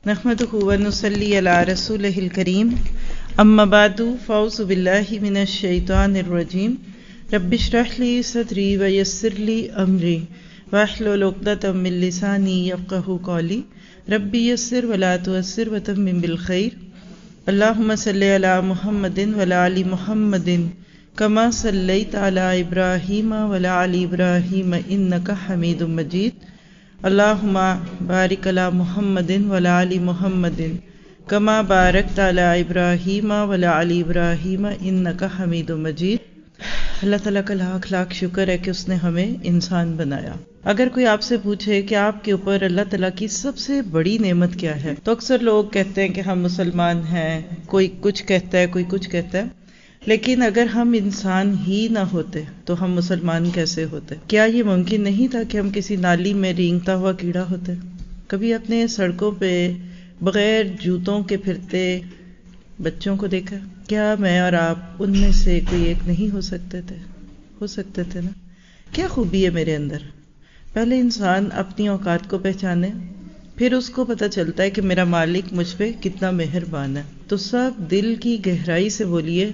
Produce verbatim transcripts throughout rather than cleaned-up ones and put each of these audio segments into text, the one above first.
نحمدہ ونصلی علی رسولہ الکریم اما بعد فاعوذ باللہ من الشیطان الرجیم رب اشرح لی صدری ویسر لی امری واحلل عقدۃ من لسانی یفقہوا قولی رب یسر ولا تعسر وتمم بالخیر اللہم صلی علی محمد وعلی آل محمد کما صلیت علی ابراہیم وعلی آل ابراہیم انک حمید مجید اللہم بارک علی محمد وعلی آل محمد کما بارکت علی ابراہیم وعلی آل ابراہیم انک حمید مجید۔ اللہ تعالیٰ کا لاکھ لاکھ شکر ہے کہ اس نے ہمیں انسان بنایا۔ اگر کوئی آپ سے پوچھے کہ آپ کے اوپر اللہ تعالیٰ کی سب سے بڑی نعمت کیا ہے تو اکثر لوگ کہتے ہیں کہ ہم مسلمان ہیں، کوئی کچھ کہتا ہے کوئی کچھ کہتا ہے، لیکن اگر ہم انسان ہی نہ ہوتے تو ہم مسلمان کیسے ہوتے؟ کیا یہ ممکن نہیں تھا کہ ہم کسی نالی میں رینگتا ہوا کیڑا ہوتے؟ کبھی اپنے سڑکوں پہ بغیر جوتوں کے پھرتے بچوں کو دیکھا؟ کیا میں اور آپ ان میں سے کوئی ایک نہیں ہو سکتے تھے؟ ہو سکتے تھے نا؟ کیا خوبی ہے میرے اندر؟ پہلے انسان اپنی اوقات کو پہچانے، پھر اس کو پتہ چلتا ہے کہ میرا مالک مجھ پہ کتنا مہربان ہے، تو سب دل کی گہرائی سے بولیے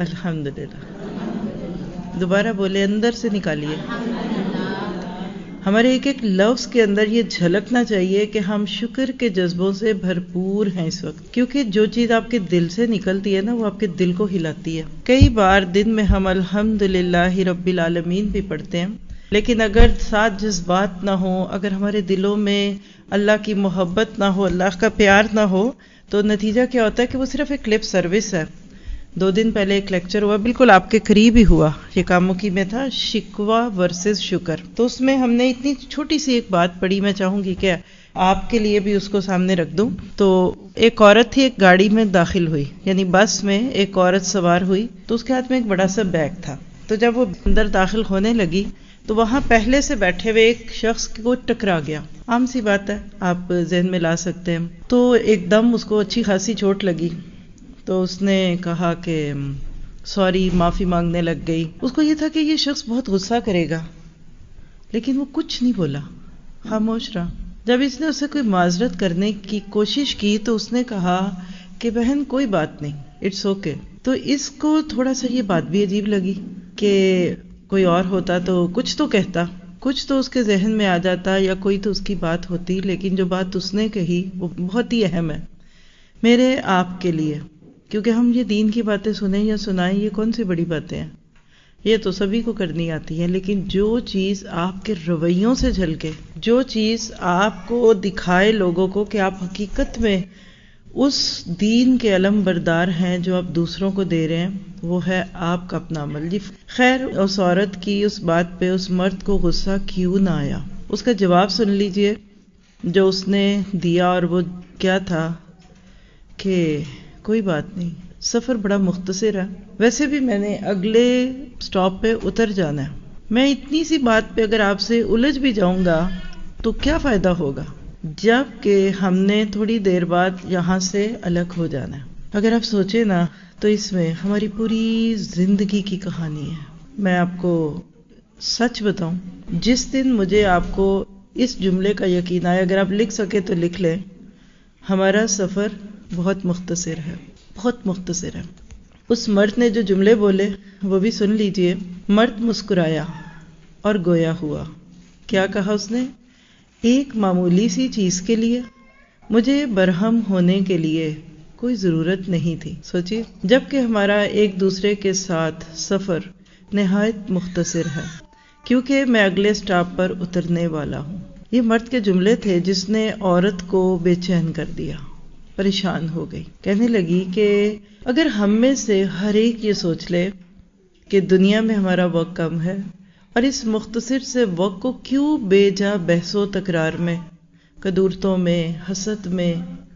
الحمدللہ، دوبارہ بولے، اندر سے نکالیے۔ ہمارے ایک ایک لفظ کے اندر یہ جھلکنا چاہیے کہ ہم شکر کے جذبوں سے بھرپور ہیں اس وقت، کیونکہ جو چیز آپ کے دل سے نکلتی ہے نا وہ آپ کے دل کو ہلاتی ہے۔ کئی بار دن میں ہم الحمدللہ رب العالمین بھی پڑھتے ہیں، لیکن اگر ساتھ جذبات نہ ہوں، اگر ہمارے دلوں میں اللہ کی محبت نہ ہو، اللہ کا پیار نہ ہو، تو نتیجہ کیا ہوتا ہے کہ وہ صرف ایک لپ سروس ہے۔ دو دن پہلے ایک لیکچر ہوا، بالکل آپ کے قریب ہی ہوا، یہ کاموکی میں تھا، شکوہ ورسز شکر۔ تو اس میں ہم نے اتنی چھوٹی سی ایک بات پڑھی، میں چاہوں گی کہ آپ کے لیے بھی اس کو سامنے رکھ دوں۔ تو ایک عورت تھی، ایک گاڑی میں داخل ہوئی، یعنی بس میں ایک عورت سوار ہوئی، تو اس کے ہاتھ میں ایک بڑا سا بیگ تھا۔ تو جب وہ اندر داخل ہونے لگی تو وہاں پہلے سے بیٹھے ہوئے ایک شخص کو ٹکرا گیا۔ عام سی بات ہے، آپ ذہن میں لا سکتے ہیں۔ تو ایک دم اس کو اچھی خاصی چوٹ لگی، تو اس نے کہا کہ سوری، معافی مانگنے لگ گئی۔ اس کو یہ تھا کہ یہ شخص بہت غصہ کرے گا، لیکن وہ کچھ نہیں بولا، خاموش رہا۔ جب اس نے اسے کوئی معذرت کرنے کی کوشش کی تو اس نے کہا کہ بہن کوئی بات نہیں، اٹس اوکے۔ تو اس کو تھوڑا سا یہ بات بھی عجیب لگی کہ کوئی اور ہوتا تو کچھ تو کہتا، کچھ تو اس کے ذہن میں آ جاتا، یا کوئی تو اس کی بات ہوتی، لیکن جو بات اس نے کہی وہ بہت ہی اہم ہے میرے آپ کے لیے، کیونکہ ہم یہ دین کی باتیں سنیں یا سنائیں، یہ کون سی بڑی باتیں ہیں، یہ تو سبھی کو کرنی آتی ہیں، لیکن جو چیز آپ کے رویوں سے جھلکے، جو چیز آپ کو دکھائے لوگوں کو کہ آپ حقیقت میں اس دین کے علم بردار ہیں جو آپ دوسروں کو دے رہے ہیں، وہ ہے آپ کا اپنا عمل۔ جی خیر، اس عورت کی اس بات پہ اس مرد کو غصہ کیوں نہ آیا؟ اس کا جواب سن لیجئے جو اس نے دیا، اور وہ کیا تھا کہ کوئی بات نہیں، سفر بڑا مختصر ہے، ویسے بھی میں نے اگلے سٹاپ پہ اتر جانا ہے، میں اتنی سی بات پہ اگر آپ سے الجھ بھی جاؤں گا تو کیا فائدہ ہوگا، جب کہ ہم نے تھوڑی دیر بعد یہاں سے الگ ہو جانا ہے۔ اگر آپ سوچیں نا تو اس میں ہماری پوری زندگی کی کہانی ہے۔ میں آپ کو سچ بتاؤں، جس دن مجھے آپ کو اس جملے کا یقین آیا، اگر آپ لکھ سکے تو لکھ لیں، ہمارا سفر بہت مختصر ہے، بہت مختصر ہے۔ اس مرد نے جو جملے بولے وہ بھی سن لیجئے۔ مرد مسکرایا اور گویا ہوا۔ کیا کہا اس نے؟ ایک معمولی سی چیز کے لیے مجھے برہم ہونے کے لیے کوئی ضرورت نہیں تھی۔ سوچیے، جبکہ ہمارا ایک دوسرے کے ساتھ سفر نہایت مختصر ہے، کیونکہ میں اگلے سٹاپ پر اترنے والا ہوں۔ یہ مرد کے جملے تھے جس نے عورت کو بے چین کر دیا، پریشان ہو گئی، کہنے لگی کہ اگر ہم میں سے ہر ایک یہ سوچ لے کہ دنیا میں ہمارا وقت کم ہے، اور اس مختصر سے وقت کو کیوں بے جا بحث و تکرار میں، کدورتوں میں، حسد میں،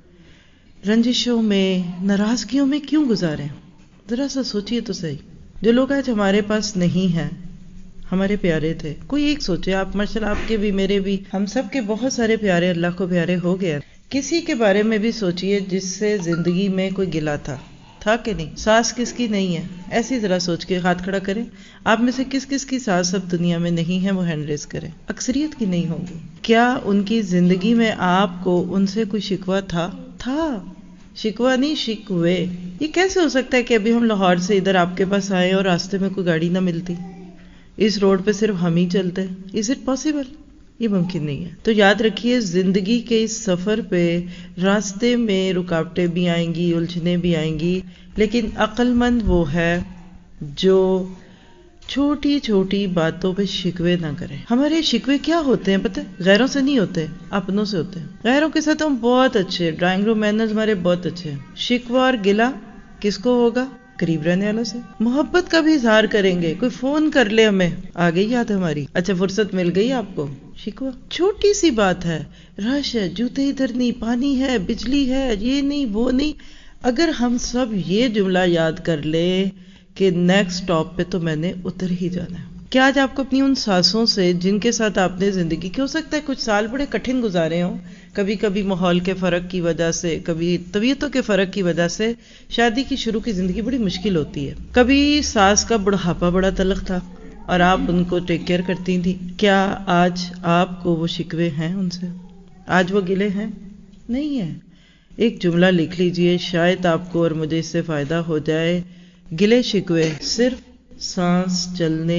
رنجشوں میں، ناراضگیوں میں کیوں گزاریں؟ ذرا سا سوچئے تو صحیح۔ جو لوگ آج ہمارے پاس نہیں ہیں، ہمارے پیارے تھے، کوئی ایک سوچے، آپ ماشاءاللہ آپ کے بھی میرے بھی، ہم سب کے بہت سارے پیارے اللہ کو پیارے ہو گئے۔ کسی کے بارے میں بھی سوچئے جس سے زندگی میں کوئی گلا تھا تھا کہ نہیں؟ سانس کس کی نہیں ہے؟ ایسی ذرا سوچ کے ہاتھ کھڑا کریں. آپ میں سے کس کس کی سانس اب دنیا میں نہیں ہے؟ وہ ہینڈ ریز کریں. اکثریت کی نہیں ہوں گی. کیا ان کی زندگی میں آپ کو ان سے کوئی شکوہ تھا؟ تھا. شکوہ نہیں، شکوے. یہ کیسے ہو سکتا ہے کہ ابھی ہم لاہور سے ادھر آپ کے پاس آئے اور راستے میں کوئی گاڑی نہ ملتی، اس روڈ پہ صرف ہم ہی چلتے؟ Is it possible? یہ ممکن نہیں ہے. تو یاد رکھیے زندگی کے اس سفر پہ راستے میں رکاوٹیں بھی آئیں گی، الجھنیں بھی آئیں گی، لیکن عقل مند وہ ہے جو چھوٹی چھوٹی باتوں پہ شکوے نہ کرے. ہمارے شکوے کیا ہوتے ہیں پتہ ہے؟ غیروں سے نہیں ہوتے، اپنوں سے ہوتے ہیں. غیروں کے ساتھ ہم بہت اچھے، ڈرائنگ روم مینرز ہمارے بہت اچھے ہیں. شکوہ اور گلہ کس کو ہوگا؟ قریب رہنے والوں سے. محبت کا بھی اظہار کریں گے، کوئی فون کر لے ہمیں، آ گئی یاد ہماری، اچھا فرصت مل گئی آپ کو. شکوہ چھوٹی سی بات ہے، رش ہے، جوتے ادھر نہیں، پانی ہے، بجلی ہے، یہ نہیں وہ نہیں. اگر ہم سب یہ جملہ یاد کر لے کہ نیکسٹ سٹاپ پہ تو میں نے اتر ہی جانا ہے. کیا آج آپ کو اپنی ان سانسوں سے جن کے ساتھ آپ نے زندگی کی، ہو سکتا ہے کچھ سال بڑے کٹھن گزارے ہوں، کبھی کبھی ماحول کے فرق کی وجہ سے، کبھی طبیعتوں کے فرق کی وجہ سے شادی کی شروع کی زندگی بڑی مشکل ہوتی ہے. کبھی ساس کا بڑھاپا بڑا تلخ تھا اور آپ ان کو ٹیک کیئر کرتی تھیں. کیا آج آپ کو وہ شکوے ہیں ان سے؟ آج وہ گلے ہیں؟ نہیں ہیں. ایک جملہ لکھ لیجئے، شاید آپ کو اور مجھے اس سے فائدہ ہو جائے. گلے شکوے صرف سانس چلنے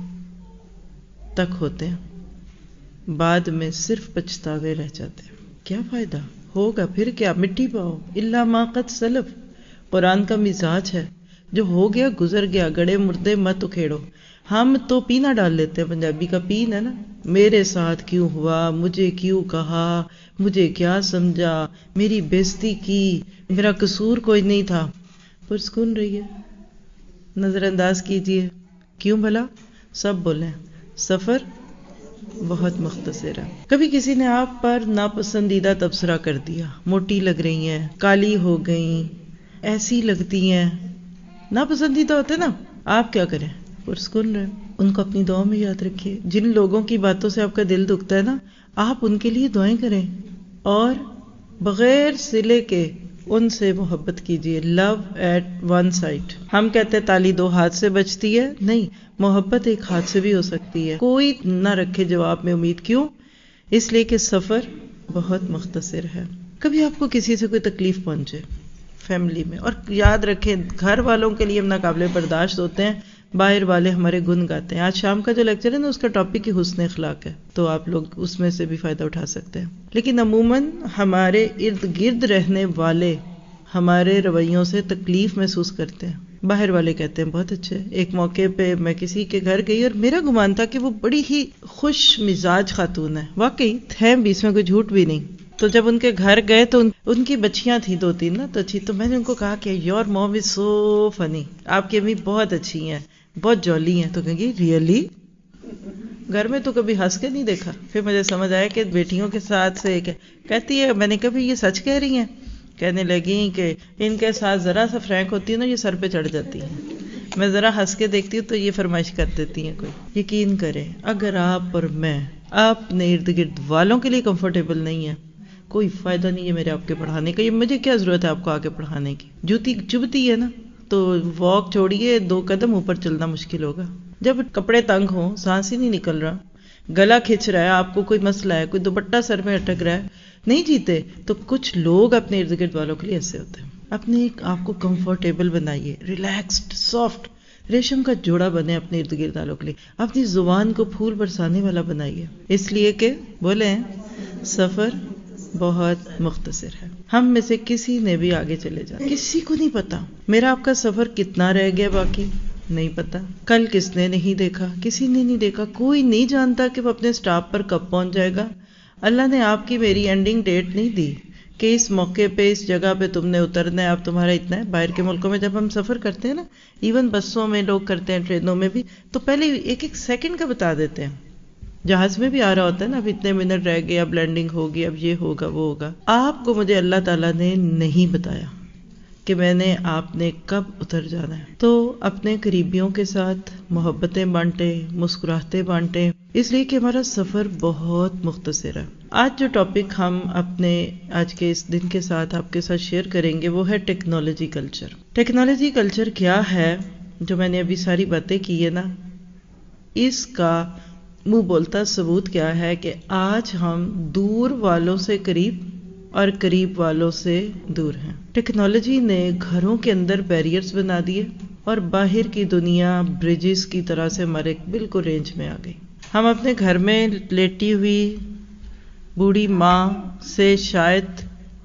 تک ہوتے ہیں، بعد میں صرف پچھتاوے رہ جاتے ہیں. کیا فائدہ ہوگا پھر؟ کیا مٹی پاؤ الا ما قد سلف. قرآن کا مزاج ہے، جو ہو گیا گزر گیا، گڑے مردے مت اکھیڑو. ہم تو پینا ڈال لیتے ہیں، پنجابی کا پین ہے نا، میرے ساتھ کیوں ہوا، مجھے کیوں کہا، مجھے کیا سمجھا، میری بےزتی کی، میرا قصور کوئی نہیں تھا. پرسکون رہیے، نظر انداز کیجئے. کیوں بھلا؟ سب بولیں سفر بہت مختصر ہے. کبھی کسی نے آپ پر ناپسندیدہ تبصرہ کر دیا، موٹی لگ رہی ہیں، کالی ہو گئیں، ایسی لگتی ہیں، ناپسندیدہ ہوتے نا، آپ کیا کریں؟ پرسکون رہیں. ان کو اپنی دعاؤں میں یاد رکھیے. جن لوگوں کی باتوں سے آپ کا دل دکھتا ہے نا، آپ ان کے لیے دعائیں کریں اور بغیر صلے کے ان سے محبت کیجیے. Love at one sight. ہم کہتے ہیں تالی دو ہاتھ سے بجتی ہے، نہیں، محبت ایک ہاتھ سے بھی ہو سکتی ہے. کوئی نہ رکھے جواب میں امید. کیوں؟ اس لیے کہ سفر بہت مختصر ہے. کبھی آپ کو کسی سے کوئی تکلیف پہنچے فیملی میں، اور یاد رکھیں گھر والوں کے لیے ہم ناقابل برداشت ہوتے ہیں، باہر والے ہمارے گن گاتے ہیں. آج شام کا جو لیکچر ہے نا، اس کا ٹاپک ہی حسن اخلاق ہے، تو آپ لوگ اس میں سے بھی فائدہ اٹھا سکتے ہیں. لیکن عموماً ہمارے ارد گرد رہنے والے ہمارے رویوں سے تکلیف محسوس کرتے ہیں. باہر والے کہتے ہیں بہت اچھے. ایک موقع پہ میں کسی کے گھر گئی اور میرا گمان تھا کہ وہ بڑی ہی خوش مزاج خاتون ہے، واقعی تھے بھی، اس میں کوئی جھوٹ بھی نہیں. تو جب ان کے گھر گئے تو ان, ان کی بچیاں تھیں دو تین نا، تو اچھی. تو میں نے ان کو کہا کہ یور موم از سو فنی، آپ کی امی بہت اچھی ہیں، بہت جولی ہیں. تو کہیں گی ریئلی؟ گھر میں تو کبھی ہنس کے نہیں دیکھا. پھر مجھے سمجھ آیا کہ بیٹیوں کے ساتھ سے ایک کہتی ہے. میں نے کہا یہ سچ کہہ رہی ہیں؟ کہنے لگی کہ ان کے ساتھ ذرا سا فرینک ہوتی ہے نا، یہ سر پہ چڑھ جاتی ہیں. میں ذرا ہنس کے دیکھتی ہوں تو یہ فرمائش کر دیتی ہیں کوئی. یقین کریں اگر آپ اور میں اپنے ارد گرد والوں کے لیے کمفرٹیبل نہیں ہے، کوئی فائدہ نہیں ہے میرے آپ کے پڑھانے کا. یہ مجھے کیا ضرورت ہے آپ کو آگے پڑھانے کی؟ جوتی چبھتی ہے نا، تو واک چھوڑیے، دو قدم اوپر چلنا مشکل ہوگا. جب کپڑے تنگ ہوں، سانس ہی نہیں نکل رہا، گلا کھچ رہا ہے، آپ کو کوئی مسئلہ ہے، کوئی دوپٹہ سر میں اٹک رہا ہے، نہیں جیتے. تو کچھ لوگ اپنے ارد گرد والوں کے لیے ایسے ہوتے ہیں. اپنے آپ کو کمفرٹیبل بنائیے، ریلیکسڈ، سافٹ، ریشم کا جوڑا بنے اپنے ارد گرد والوں کے لیے. اپنی زبان کو پھول برسانے والا بنائیے، اس لیے کہ بولیں سفر بہت مختصر ہے. ہم میں سے کسی نے بھی آگے چلے جانا، کسی کو نہیں پتا میرا آپ کا سفر کتنا رہ گیا باقی، نہیں پتا. کل کس نے نہیں دیکھا، کسی نے نہیں دیکھا. کوئی نہیں جانتا کہ وہ اپنے سٹاپ پر کب پہنچ جائے گا. اللہ نے آپ کی میری اینڈنگ ڈیٹ نہیں دی کہ اس موقع پہ اس جگہ پہ تم نے اترنا ہے، اب تمہارا اتنا ہے. باہر کے ملکوں میں جب ہم سفر کرتے ہیں نا، ایون بسوں میں لوگ کرتے ہیں، ٹرینوں میں بھی، تو پہلے ایک ایک سیکنڈ کا بتا دیتے ہیں. جہاز میں بھی آ رہا ہوتا ہے نا، اب اتنے منٹ رہ گئے، اب لینڈنگ ہوگی، اب یہ ہوگا وہ ہوگا. آپ کو مجھے اللہ تعالیٰ نے نہیں بتایا کہ میں نے آپ نے کب اتر جانا ہے. تو اپنے قریبیوں کے ساتھ محبتیں بانٹیں، مسکراہٹیں بانٹیں، اس لیے کہ ہمارا سفر بہت مختصر ہے. آج جو ٹاپک ہم اپنے آج کے اس دن کے ساتھ آپ کے ساتھ شیئر کریں گے وہ ہے ٹیکنالوجی کلچر۔ ٹیکنالوجی کلچر کیا ہے؟ جو میں نے ابھی ساری باتیں کی ہے نا، اس کا منہ بولتا ثبوت کیا ہے کہ آج ہم دور والوں سے قریب اور قریب والوں سے دور ہیں۔ ٹیکنالوجی نے گھروں کے اندر بیریئرز بنا دیے اور باہر کی دنیا برجز کی طرح سے ہمارے بالکل رینج میں آ گئی۔ ہم اپنے گھر میں لیٹی ہوئی بوڑھی ماں سے شاید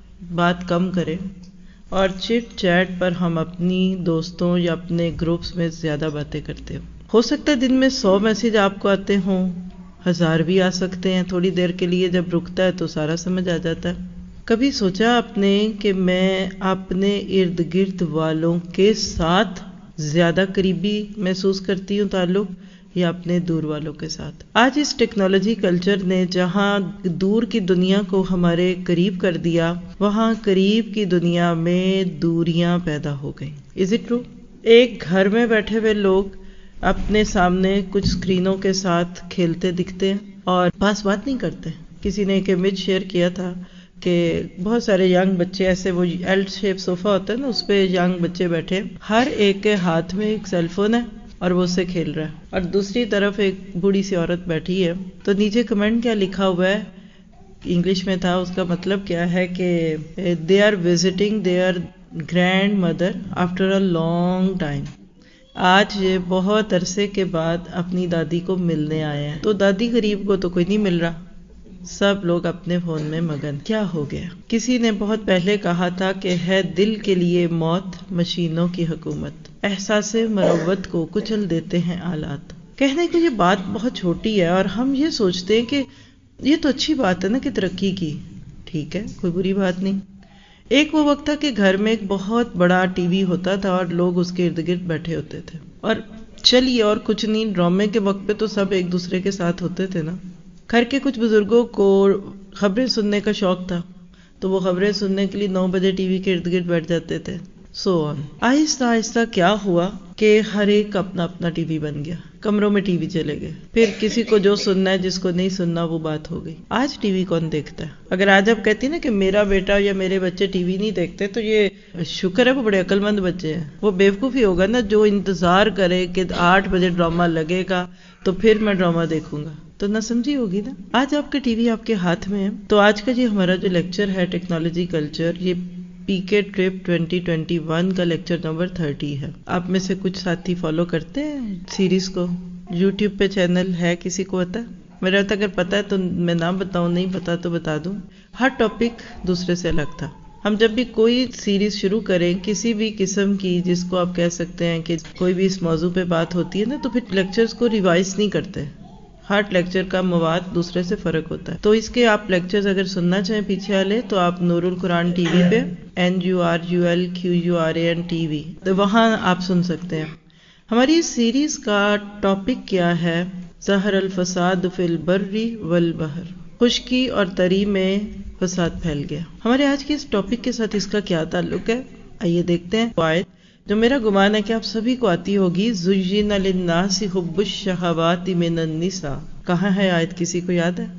بات کم کریں اور چٹ چیٹ پر ہم اپنی دوستوں یا اپنے گروپس میں زیادہ باتیں کرتے ہوں۔ ہو سکتا ہے دن میں سو میسج آپ کو آتے ہوں، ہزار بھی آ سکتے ہیں، تھوڑی دیر کے لیے جب رکتا ہے تو سارا سمجھ آ جاتا ہے۔ کبھی سوچا آپ نے کہ میں اپنے ارد گرد والوں کے ساتھ زیادہ قریبی محسوس کرتی ہوں تعلق یا اپنے دور والوں کے ساتھ؟ آج اس ٹیکنالوجی کلچر نے جہاں دور کی دنیا کو ہمارے قریب کر دیا، وہاں قریب کی دنیا میں دوریاں پیدا ہو گئیں۔ Is it true? ایک گھر میں بیٹھے ہوئے لوگ اپنے سامنے کچھ اسکرینوں کے ساتھ کھیلتے دکھتے ہیں اور پاس بات نہیں کرتے۔ کسی نے ایک امیج شیئر کیا تھا کہ بہت سارے ینگ بچے، ایسے وہ ایل شیپ صوفہ ہوتا ہے نا، اس پہ ینگ بچے بیٹھے، ہر ایک کے ہاتھ میں ایک سیل فون ہے اور وہ اسے کھیل رہا ہے، اور دوسری طرف ایک بوڑھی سی عورت بیٹھی ہے۔ تو نیچے کمنٹ کیا لکھا ہوا ہے؟ انگلش میں تھا، اس کا مطلب کیا ہے کہ they are visiting their grandmother after a long time. آج یہ بہت عرصے کے بعد اپنی دادی کو ملنے آئے ہیں۔ تو دادی غریب کو تو کوئی نہیں مل رہا، سب لوگ اپنے فون میں مگن۔ کیا ہو گیا؟ کسی نے بہت پہلے کہا تھا کہ ہے دل کے لیے موت مشینوں کی حکومت، احساس مروت کو کچل دیتے ہیں آلات۔ کہنے کو یہ بات بہت چھوٹی ہے اور ہم یہ سوچتے ہیں کہ یہ تو اچھی بات ہے نا کہ ترقی کی، ٹھیک ہے، کوئی بری بات نہیں۔ ایک وہ وقت تھا کہ گھر میں ایک بہت بڑا ٹی وی ہوتا تھا اور لوگ اس کے ارد گرد بیٹھے ہوتے تھے، اور چلیے اور کچھ نہیں، ڈرامے کے وقت پہ تو سب ایک دوسرے کے ساتھ ہوتے تھے نا۔ گھر کے کچھ بزرگوں کو خبریں سننے کا شوق تھا تو وہ خبریں سننے کے لیے نو بجے ٹی وی کے ارد گرد بیٹھ جاتے تھے، سو آن۔ آہستہ آہستہ کیا ہوا کہ ہر ایک اپنا اپنا ٹی وی بن گیا، کمروں میں ٹی وی چلے گئے، پھر کسی کو جو سننا ہے جس کو نہیں سننا وہ بات ہو گئی۔ آج ٹی وی کون دیکھتا ہے؟ اگر آج آپ کہتی نا کہ میرا بیٹا یا میرے بچے ٹی وی نہیں دیکھتے تو یہ شکر ہے، وہ بڑے عقل مند بچے ہیں۔ وہ بیوقوفی ہوگا نا جو انتظار کرے کہ آٹھ بجے ڈرامہ لگے گا تو پھر میں ڈرامہ دیکھوں گا، تو نہ سمجھی ہوگی نا۔ آج آپ کے ٹی وی آپ کے ہاتھ میں ہے۔ تو آج کا یہ ہمارا جو لیکچر ہے ٹیکنالوجی کلچر، یہ P K trip twenty twenty one کا لیکچر نمبر تھرٹی ہے۔ آپ میں سے کچھ ساتھی فالو کرتے ہیں سیریز کو؟ یوٹیوب پہ چینل ہے، کسی کو پتا؟ میرا تو اگر پتا ہے تو میں نام بتاؤں، نہیں پتا تو بتا دوں۔ ہر ٹاپک دوسرے سے الگ تھا۔ ہم جب بھی کوئی سیریز شروع کریں کسی بھی قسم کی، جس کو آپ کہہ سکتے ہیں کہ کوئی بھی اس موضوع پہ بات ہوتی ہے نا، تو پھر لیکچرز کو ریوائز نہیں کرتے، ہر لیکچر کا مواد دوسرے سے فرق ہوتا ہے۔ تو اس کے آپ لیکچرز اگر سننا چاہیں پیچھے والے تو آپ نور القرآن ٹی وی پہ، N U R U L Q U R A N T V, تو وہاں آپ سن سکتے ہیں۔ ہماری اس سیریز کا ٹاپک کیا ہے؟ ظہر الفساد فی البر والبحر، خشکی اور تری میں فساد پھیل گیا۔ ہمارے آج کے اس ٹاپک کے ساتھ اس کا کیا تعلق ہے؟ آئیے دیکھتے ہیں۔ آیت جو میرا گمان ہے کہ آپ سبھی کو آتی ہوگی، زُيِّنَ لِلنَّاسِ حُبُّ الشَّهَوَاتِ مِنَ النِّسَاءِ، کہاں ہے آیت؟ کسی کو یاد ہے؟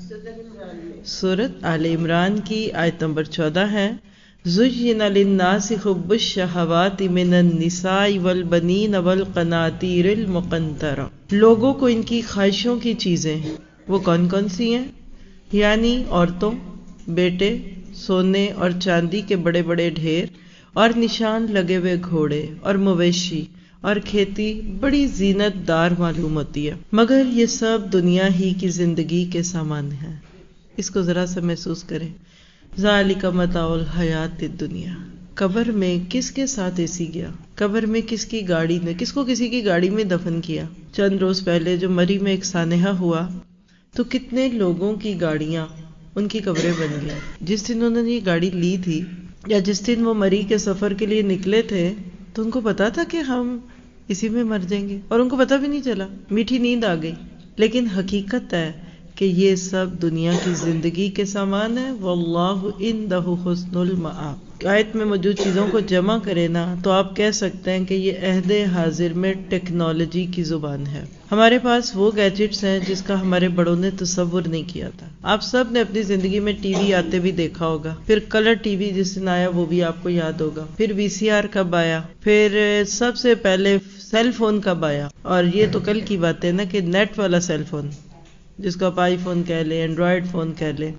سورۃ آل عمران کی آیت نمبر چودہ ہے۔ زُيِّنَ لِلنَّاسِ حُبُّ الشَّهَوَاتِ مِنَ النِّسَاءِ وَالْبَنِينَ وَالْقَنَاطِيرِ الْمُقَنطَرَةِ، لوگوں کو ان کی خواہشوں کی چیزیں وہ کون کون سی ہیں؟ یعنی عورتوں، بیٹے، سونے اور چاندی کے بڑے بڑے ڈھیر اور نشان لگے ہوئے گھوڑے اور مویشی اور کھیتی بڑی زینت دار معلوم ہوتی ہے، مگر یہ سب دنیا ہی کی زندگی کے سامان ہیں۔ اس کو ذرا سا محسوس کریں۔ ذالک متاع الحیات الدنیا، قبر میں کس کے ساتھ ایسی گیا؟ قبر میں کس کی گاڑی نے، کس کو کسی کی گاڑی میں دفن کیا؟ چند روز پہلے جو مری میں ایک سانحہ ہوا تو کتنے لوگوں کی گاڑیاں، ان کی قبریں بن گئی۔ جس دن انہوں نے یہ گاڑی لی تھی یا جس دن وہ مری کے سفر کے لیے نکلے تھے تو ان کو پتا تھا کہ ہم اسی میں مر جائیں گے، اور ان کو پتا بھی نہیں چلا، میٹھی نیند آ گئی۔ لیکن حقیقت ہے کہ یہ سب دنیا کی زندگی کے سامان ہے. واللہ عندہ حسن المآب. آیت میں موجود چیزوں کو جمع کرے نا تو آپ کہہ سکتے ہیں کہ یہ عہد حاضر میں ٹیکنالوجی کی زبان ہے. ہمارے پاس وہ گیجٹس ہیں جس کا ہمارے بڑوں نے تصور نہیں کیا تھا. آپ سب نے اپنی زندگی میں ٹی وی آتے بھی دیکھا ہوگا، پھر کلر ٹی وی جس دن آیا وہ بھی آپ کو یاد ہوگا، پھر وی سی آر کب آیا، پھر سب سے پہلے سیل فون کب آیا، اور یہ تو کل کی بات ہے نا کہ نیٹ والا سیل فون جس کو آپ آئی فون کہہ لیں، اینڈرائڈ فون کہہ لیں.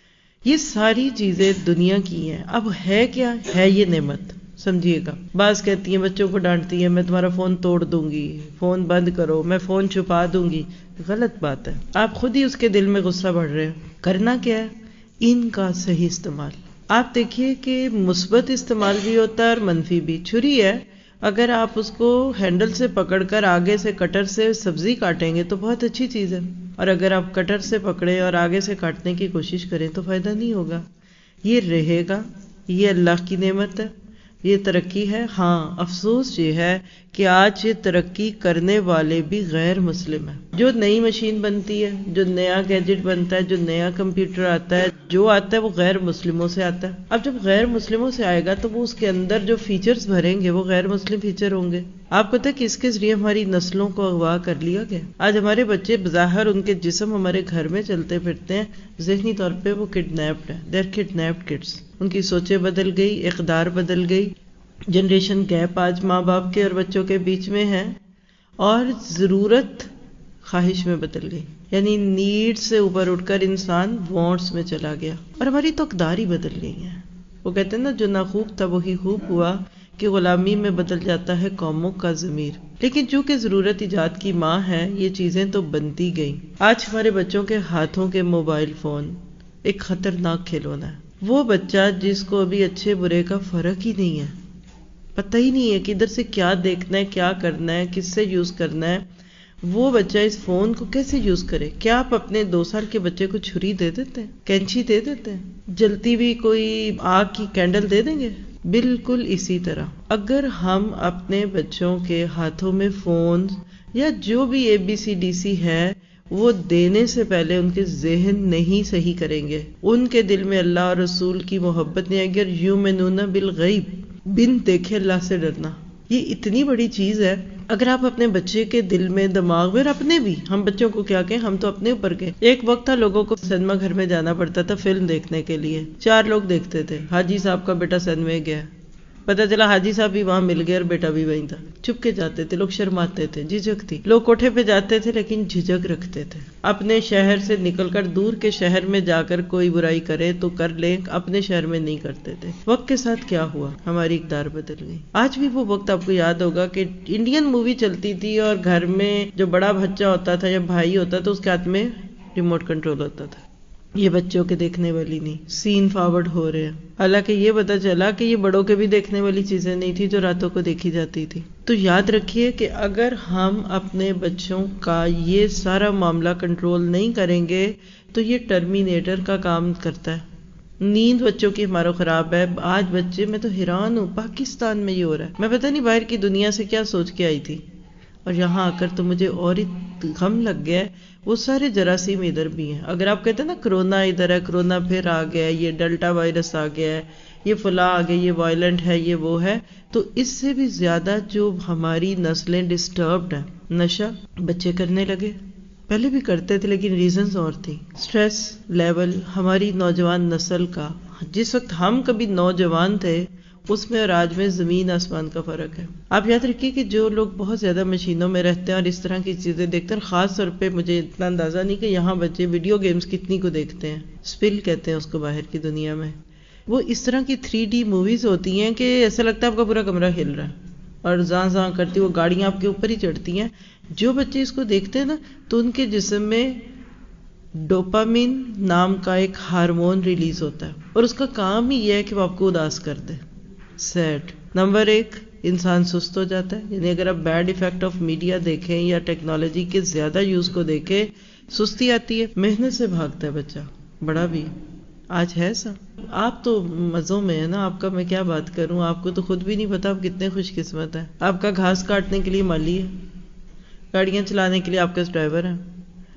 یہ ساری چیزیں دنیا کی ہیں. اب ہے کیا ہے یہ نعمت، سمجھیے گا. بعض کہتی ہیں، بچوں کو ڈانٹتی ہیں، میں تمہارا فون توڑ دوں گی، فون بند کرو، میں فون چھپا دوں گی. غلط بات ہے، آپ خود ہی اس کے دل میں غصہ بڑھ رہے ہیں. کرنا کیا ہے، ان کا صحیح استعمال. آپ دیکھیے کہ مثبت استعمال بھی ہوتا ہے اور منفی بھی. چھری ہے، اگر آپ اس کو ہینڈل سے پکڑ کر آگے سے کٹر سے سبزی کاٹیں گے تو بہت اچھی چیز ہے، اور اگر آپ کٹر سے پکڑے اور آگے سے کاٹنے کی کوشش کریں تو فائدہ نہیں ہوگا. یہ رہے گا، یہ اللہ کی نعمت ہے، یہ ترقی ہے. ہاں افسوس یہ ہے کہ آج یہ ترقی کرنے والے بھی غیر مسلم ہیں. جو نئی مشین بنتی ہے، جو نیا گیجٹ بنتا ہے، جو نیا کمپیوٹر آتا ہے، جو آتا ہے وہ غیر مسلموں سے آتا ہے. اب جب غیر مسلموں سے آئے گا تو وہ اس کے اندر جو فیچرز بھریں گے وہ غیر مسلم فیچر ہوں گے. آپ کو پتہ ہے کہ اس کے ذریعے ہماری نسلوں کو اغوا کر لیا گیا. آج ہمارے بچے بظاہر ان کے جسم ہمارے گھر میں چلتے پھرتے ہیں، ذہنی طور پہ وہ کڈنیپڈ ہیں. دیر کڈنیپڈ کڈس. ان کی سوچیں بدل گئی، اقدار بدل گئی. جنریشن گیپ آج ماں باپ کے اور بچوں کے بیچ میں ہے، اور ضرورت خواہش میں بدل گئی. یعنی نیڈ سے اوپر اٹھ کر انسان وانٹس میں چلا گیا، اور ہماری تو اقدار ہی بدل گئی ہیں. وہ کہتے ہیں نا، جو نہ خوب تھا وہی خوب ہوا، کہ غلامی میں بدل جاتا ہے قوموں کا ضمیر. لیکن چونکہ ضرورت ایجاد کی ماں ہے، یہ چیزیں تو بنتی گئیں. آج ہمارے بچوں کے ہاتھوں کے موبائل فون ایک خطرناک کھلونا ہے. وہ بچہ جس کو ابھی اچھے برے کا فرق ہی نہیں ہے، پتہ ہی نہیں ہے کہ ادھر سے کیا دیکھنا ہے، کیا کرنا ہے، کس سے یوز کرنا ہے، وہ بچہ اس فون کو کیسے یوز کرے. کیا آپ اپنے دو سال کے بچے کو چھری دے دیتے ہیں، کینچی دے دیتے ہیں، جلتی ہوئی کوئی آگ کی کینڈل دے دیں گے؟ بالکل اسی طرح اگر ہم اپنے بچوں کے ہاتھوں میں فون یا جو بھی اے بی سی ڈی سی ہے وہ دینے سے پہلے ان کے ذہن نہیں صحیح کریں گے، ان کے دل میں اللہ اور رسول کی محبت نہیں آئے گی. اور یؤمنون بالغیب، بن دیکھے اللہ سے ڈرنا، یہ اتنی بڑی چیز ہے. اگر آپ اپنے بچے کے دل میں، دماغ میں، اور اپنے بھی، ہم بچوں کو کیا کہیں، ہم تو اپنے اوپر گئے. ایک وقت تھا لوگوں کو سینما گھر میں جانا پڑتا تھا فلم دیکھنے کے لیے، چار لوگ دیکھتے تھے. حاجی صاحب کا بیٹا سینما گیا، پتہ چلا حاجی صاحب بھی وہاں مل گئے اور بیٹا بھی وہیں تھا. چپ کے جاتے تھے لوگ، شرماتے تھے، جھجک تھی. لوگ کوٹھے پہ جاتے تھے لیکن جھجک رکھتے تھے. اپنے شہر سے نکل کر دور کے شہر میں جا کر کوئی برائی کرے تو کر لیں، اپنے شہر میں نہیں کرتے تھے. وقت کے ساتھ کیا ہوا، ہماری اقدار بدل گئی. آج بھی وہ وقت آپ کو یاد ہوگا کہ انڈین مووی چلتی تھی اور گھر میں جو بڑا بچہ ہوتا تھا یا بھائی ہوتا تھا اس کے ہاتھ میں ریموٹ کنٹرول ہوتا تھا. یہ بچوں کے دیکھنے والی نہیں، سین فارورڈ ہو رہے ہیں. حالانکہ یہ پتا چلا کہ یہ بڑوں کے بھی دیکھنے والی چیزیں نہیں تھی جو راتوں کو دیکھی جاتی تھی. تو یاد رکھیے کہ اگر ہم اپنے بچوں کا یہ سارا معاملہ کنٹرول نہیں کریں گے تو یہ ٹرمینیٹر کا کام کرتا ہے. نیند بچوں کی ہمارا خراب ہے. آج بچے، میں تو حیران ہوں، پاکستان میں یہ ہو رہا ہے. میں پتہ نہیں باہر کی دنیا سے کیا سوچ کے آئی تھی، اور یہاں آ کر تو مجھے اور ہی غم لگ گیا. وہ سارے جراثیم ادھر بھی ہیں. اگر آپ کہتے ہیں نا کرونا ادھر ہے، کرونا پھر آ گیا، یہ ڈیلٹا وائرس آ گیا ہے، یہ فلاں آ گیا، یہ وائلنٹ ہے، یہ وہ ہے، تو اس سے بھی زیادہ جو ہماری نسلیں ڈسٹربڈ ہیں، نشہ بچے کرنے لگے. پہلے بھی کرتے تھے لیکن ریزنز اور تھی. سٹریس لیول ہماری نوجوان نسل کا، جس وقت ہم کبھی نوجوان تھے اس میں اور آج میں زمین آسمان کا فرق ہے. آپ یاد رکھیے کہ جو لوگ بہت زیادہ مشینوں میں رہتے ہیں اور اس طرح کی چیزیں دیکھتے ہیں، خاص طور پہ مجھے اتنا اندازہ نہیں کہ یہاں بچے ویڈیو گیمز کتنی کو دیکھتے ہیں، اسپل کہتے ہیں اس کو باہر کی دنیا میں. وہ اس طرح کی تھری ڈی موویز ہوتی ہیں کہ ایسا لگتا ہے آپ کا پورا کمرہ ہل رہا ہے اور زاں زاں کرتی وہ گاڑیاں آپ کے اوپر ہی چڑھتی ہیں. جو بچے اس کو دیکھتے ہیں نا تو ان کے جسم میں ڈوپامین نام کا ایک ہارمون ریلیز ہوتا ہے اور اس کا کام ہی یہ ہے کہ وہ آپ کو اداس کر دے. سیڈ نمبر ایک، انسان سست ہو جاتا ہے. یعنی اگر آپ بیڈ ایفیکٹ آف میڈیا دیکھیں یا ٹیکنالوجی کے زیادہ یوز کو دیکھیں، سستی آتی ہے. محنت سے بھاگتا ہے بچہ، بڑا بھی. آج ہے ایسا. آپ تو مزوں میں ہے نا، آپ کا میں کیا بات کروں، آپ کو تو خود بھی نہیں پتا آپ کتنے خوش قسمت ہیں. آپ کا گھاس کاٹنے کے لیے مالی ہے، گاڑیاں چلانے کے لیے آپ کا ڈرائیور ہے،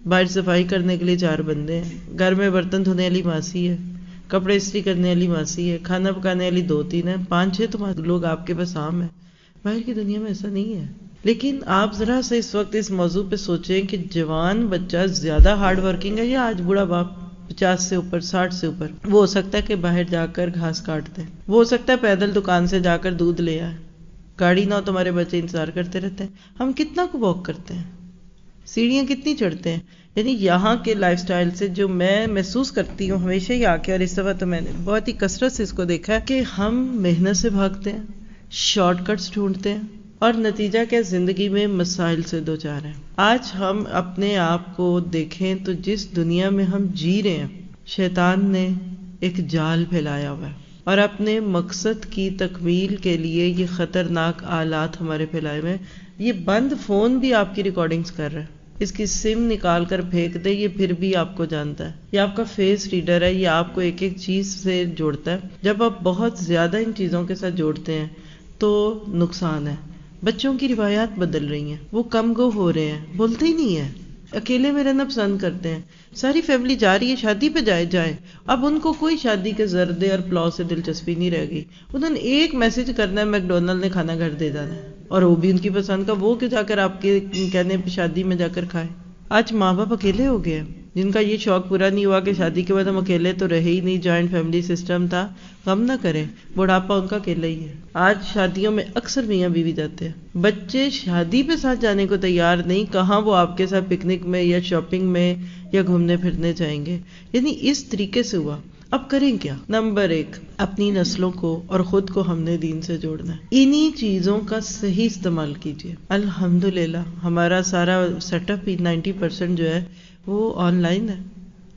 باہر صفائی کرنے کے لیے چار بندے ہیں، گھر میں برتن دھونے والی ماسی ہے، کپڑے استری کرنے والی ماسی ہے، کھانا پکانے والی دو تین ہے، پانچ چھ تو لوگ آپ کے پاس عام ہیں. باہر کی دنیا میں ایسا نہیں ہے. لیکن آپ ذرا سا اس وقت اس موضوع پہ سوچیں کہ جوان بچہ زیادہ ہارڈ ورکنگ ہے یا آج بوڑھا باپ پچاس سے اوپر، ساٹھ سے اوپر؟ وہ ہو سکتا ہے کہ باہر جا کر گھاس کاٹ دیں، وہ ہو سکتا ہے پیدل دکان سے جا کر دودھ لے آئے، گاڑی نہ ہو تو ہمارے بچے انتظار کرتے رہتے ہیں. ہم کتنا کو واک کرتے ہیں، سیڑھیاں کتنی چڑھتے ہیں. یعنی یہاں کے لائف سٹائل سے جو میں محسوس کرتی ہوں ہمیشہ ہی آ کے، اور اس دفعہ تو میں نے بہت ہی کثرت سے اس کو دیکھا ہے کہ ہم محنت سے بھاگتے ہیں، شارٹ کٹس ڈھونڈتے ہیں، اور نتیجہ کیا، زندگی میں مسائل سے دو چار ہیں. آج ہم اپنے آپ کو دیکھیں تو جس دنیا میں ہم جی رہے ہیں، شیطان نے ایک جال پھیلایا ہوا ہے، اور اپنے مقصد کی تکمیل کے لیے یہ خطرناک آلات ہمارے پھیلائے ہوئے ہیں. یہ بند فون بھی آپ کی ریکارڈنگز کر رہا ہے، اس کی سم نکال کر پھینک دے، یہ پھر بھی آپ کو جانتا ہے. یہ آپ کا فیس ریڈر ہے، یہ آپ کو ایک ایک چیز سے جوڑتا ہے. جب آپ بہت زیادہ ان چیزوں کے ساتھ جوڑتے ہیں تو نقصان ہے. بچوں کی روایات بدل رہی ہیں، وہ کم گو ہو رہے ہیں، بولتے ہی نہیں ہیں، اکیلے میں رہنا پسند کرتے ہیں. ساری فیملی جا رہی ہے شادی پہ، جائے جائے اب ان کو کوئی شادی کے زردے اور پلاؤ سے دلچسپی نہیں رہ گئی. انہوں نے ایک میسج کرنا ہے، میک ڈونلڈ نے کھانا گھر دے جانا ہے، اور وہ بھی ان کی پسند کا، وہ کیوں جا کر آپ کے کہنے پہ شادی میں جا کر کھائے. آج ماں باپ اکیلے ہو گئے ہیں، جن کا یہ شوق پورا نہیں ہوا کہ شادی کے بعد ہم اکیلے تو رہے ہی نہیں، جوائنٹ فیملی سسٹم تھا. غم نہ کریں، بڑھاپا ان کا اکیلا ہی ہے. آج شادیوں میں اکثر میاں بیوی جاتے ہیں، بچے شادی پہ ساتھ جانے کو تیار نہیں، کہاں وہ آپ کے ساتھ پکنک میں یا شاپنگ میں یا گھومنے پھرنے جائیں گے. یعنی اس طریقے سے ہوا. اب کریں کیا؟ نمبر ایک، اپنی نسلوں کو اور خود کو ہم نے دین سے جوڑنا ہے. انہی چیزوں کا صحیح استعمال کیجیے. الحمدللہ ہمارا سارا سیٹ اپ ہی نائنٹی پرسینٹ جو ہے وہ آن لائن ہے.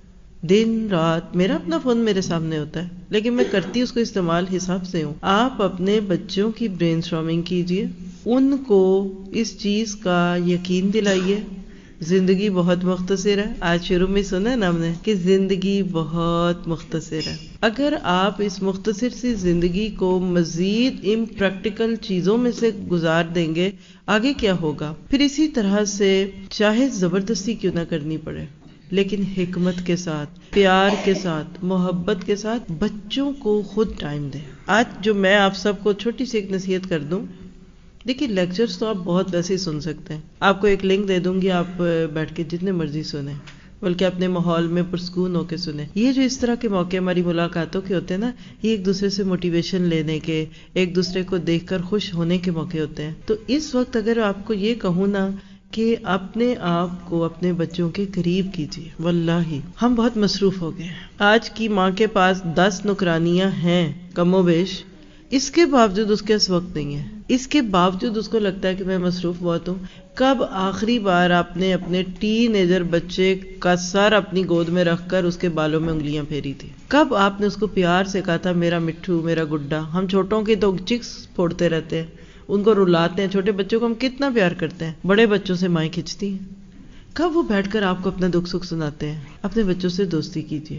دن رات میرا اپنا فون میرے سامنے ہوتا ہے، لیکن میں کرتی اس کو استعمال حساب سے ہوں. آپ اپنے بچوں کی برین اسٹارمنگ کیجیے، ان کو اس چیز کا یقین دلائیے. زندگی بہت مختصر ہے. آج شروع میں سنا نا ہم نے کہ زندگی بہت مختصر ہے. اگر آپ اس مختصر سی زندگی کو مزید ان پریکٹیکل چیزوں میں سے گزار دیں گے، آگے کیا ہوگا؟ پھر اسی طرح سے چاہے زبردستی کیوں نہ کرنی پڑے، لیکن حکمت کے ساتھ، پیار کے ساتھ، محبت کے ساتھ بچوں کو خود ٹائم دیں. آج جو میں آپ سب کو چھوٹی سی ایک نصیحت کر دوں، دیکھیے لیکچرز تو آپ بہت ویسے ہی سن سکتے ہیں، آپ کو ایک لنک دے دوں گی، آپ بیٹھ کے جتنے مرضی سنیں، بلکہ اپنے ماحول میں پرسکون ہو کے سنیں. یہ جو اس طرح کے موقع ہماری ملاقاتوں کے ہوتے ہیں نا، یہ ایک دوسرے سے موٹیویشن لینے کے، ایک دوسرے کو دیکھ کر خوش ہونے کے موقع ہوتے ہیں. تو اس وقت اگر آپ کو یہ کہوں نا کہ اپنے آپ کو اپنے بچوں کے قریب کیجیے، واللہ ہم بہت مصروف ہو گئے ہیں. آج کی ماں کے پاس دس نوکرانیاں ہیں کم و بیش، اس کے باوجود اس کے پاس وقت نہیں ہے، اس کے باوجود اس کو لگتا ہے کہ میں مصروف بہت ہوں. کب آخری بار آپ نے اپنے ٹین ایجر بچے کا سر اپنی گود میں رکھ کر اس کے بالوں میں انگلیاں پھیری تھی؟ کب آپ نے اس کو پیار سے کہا تھا میرا مٹھو، میرا گڈا؟ ہم چھوٹوں کی تو چکس پھوڑتے رہتے ہیں، ان کو رلاتے ہیں. چھوٹے بچوں کو ہم کتنا پیار کرتے ہیں، بڑے بچوں سے مائیں کھنچتی ہیں. کب وہ بیٹھ کر آپ کو اپنا دکھ سکھ سناتے ہیں؟ اپنے بچوں سے دوستی کیجیے،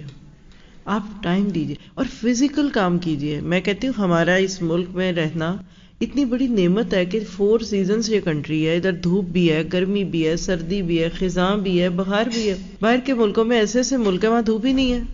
آپ ٹائم دیجیے اور فزیکل کام کیجیے. میں کہتی ہوں ہمارا اس ملک میں رہنا اتنی بڑی نعمت ہے کہ فور سیزنز یہ کنٹری ہے. ادھر دھوپ بھی ہے، گرمی بھی ہے، سردی بھی ہے، خزاں بھی ہے، بہار بھی ہے. باہر کے ملکوں میں ایسے ایسے ملک ہیں وہاں دھوپ ہی نہیں ہے،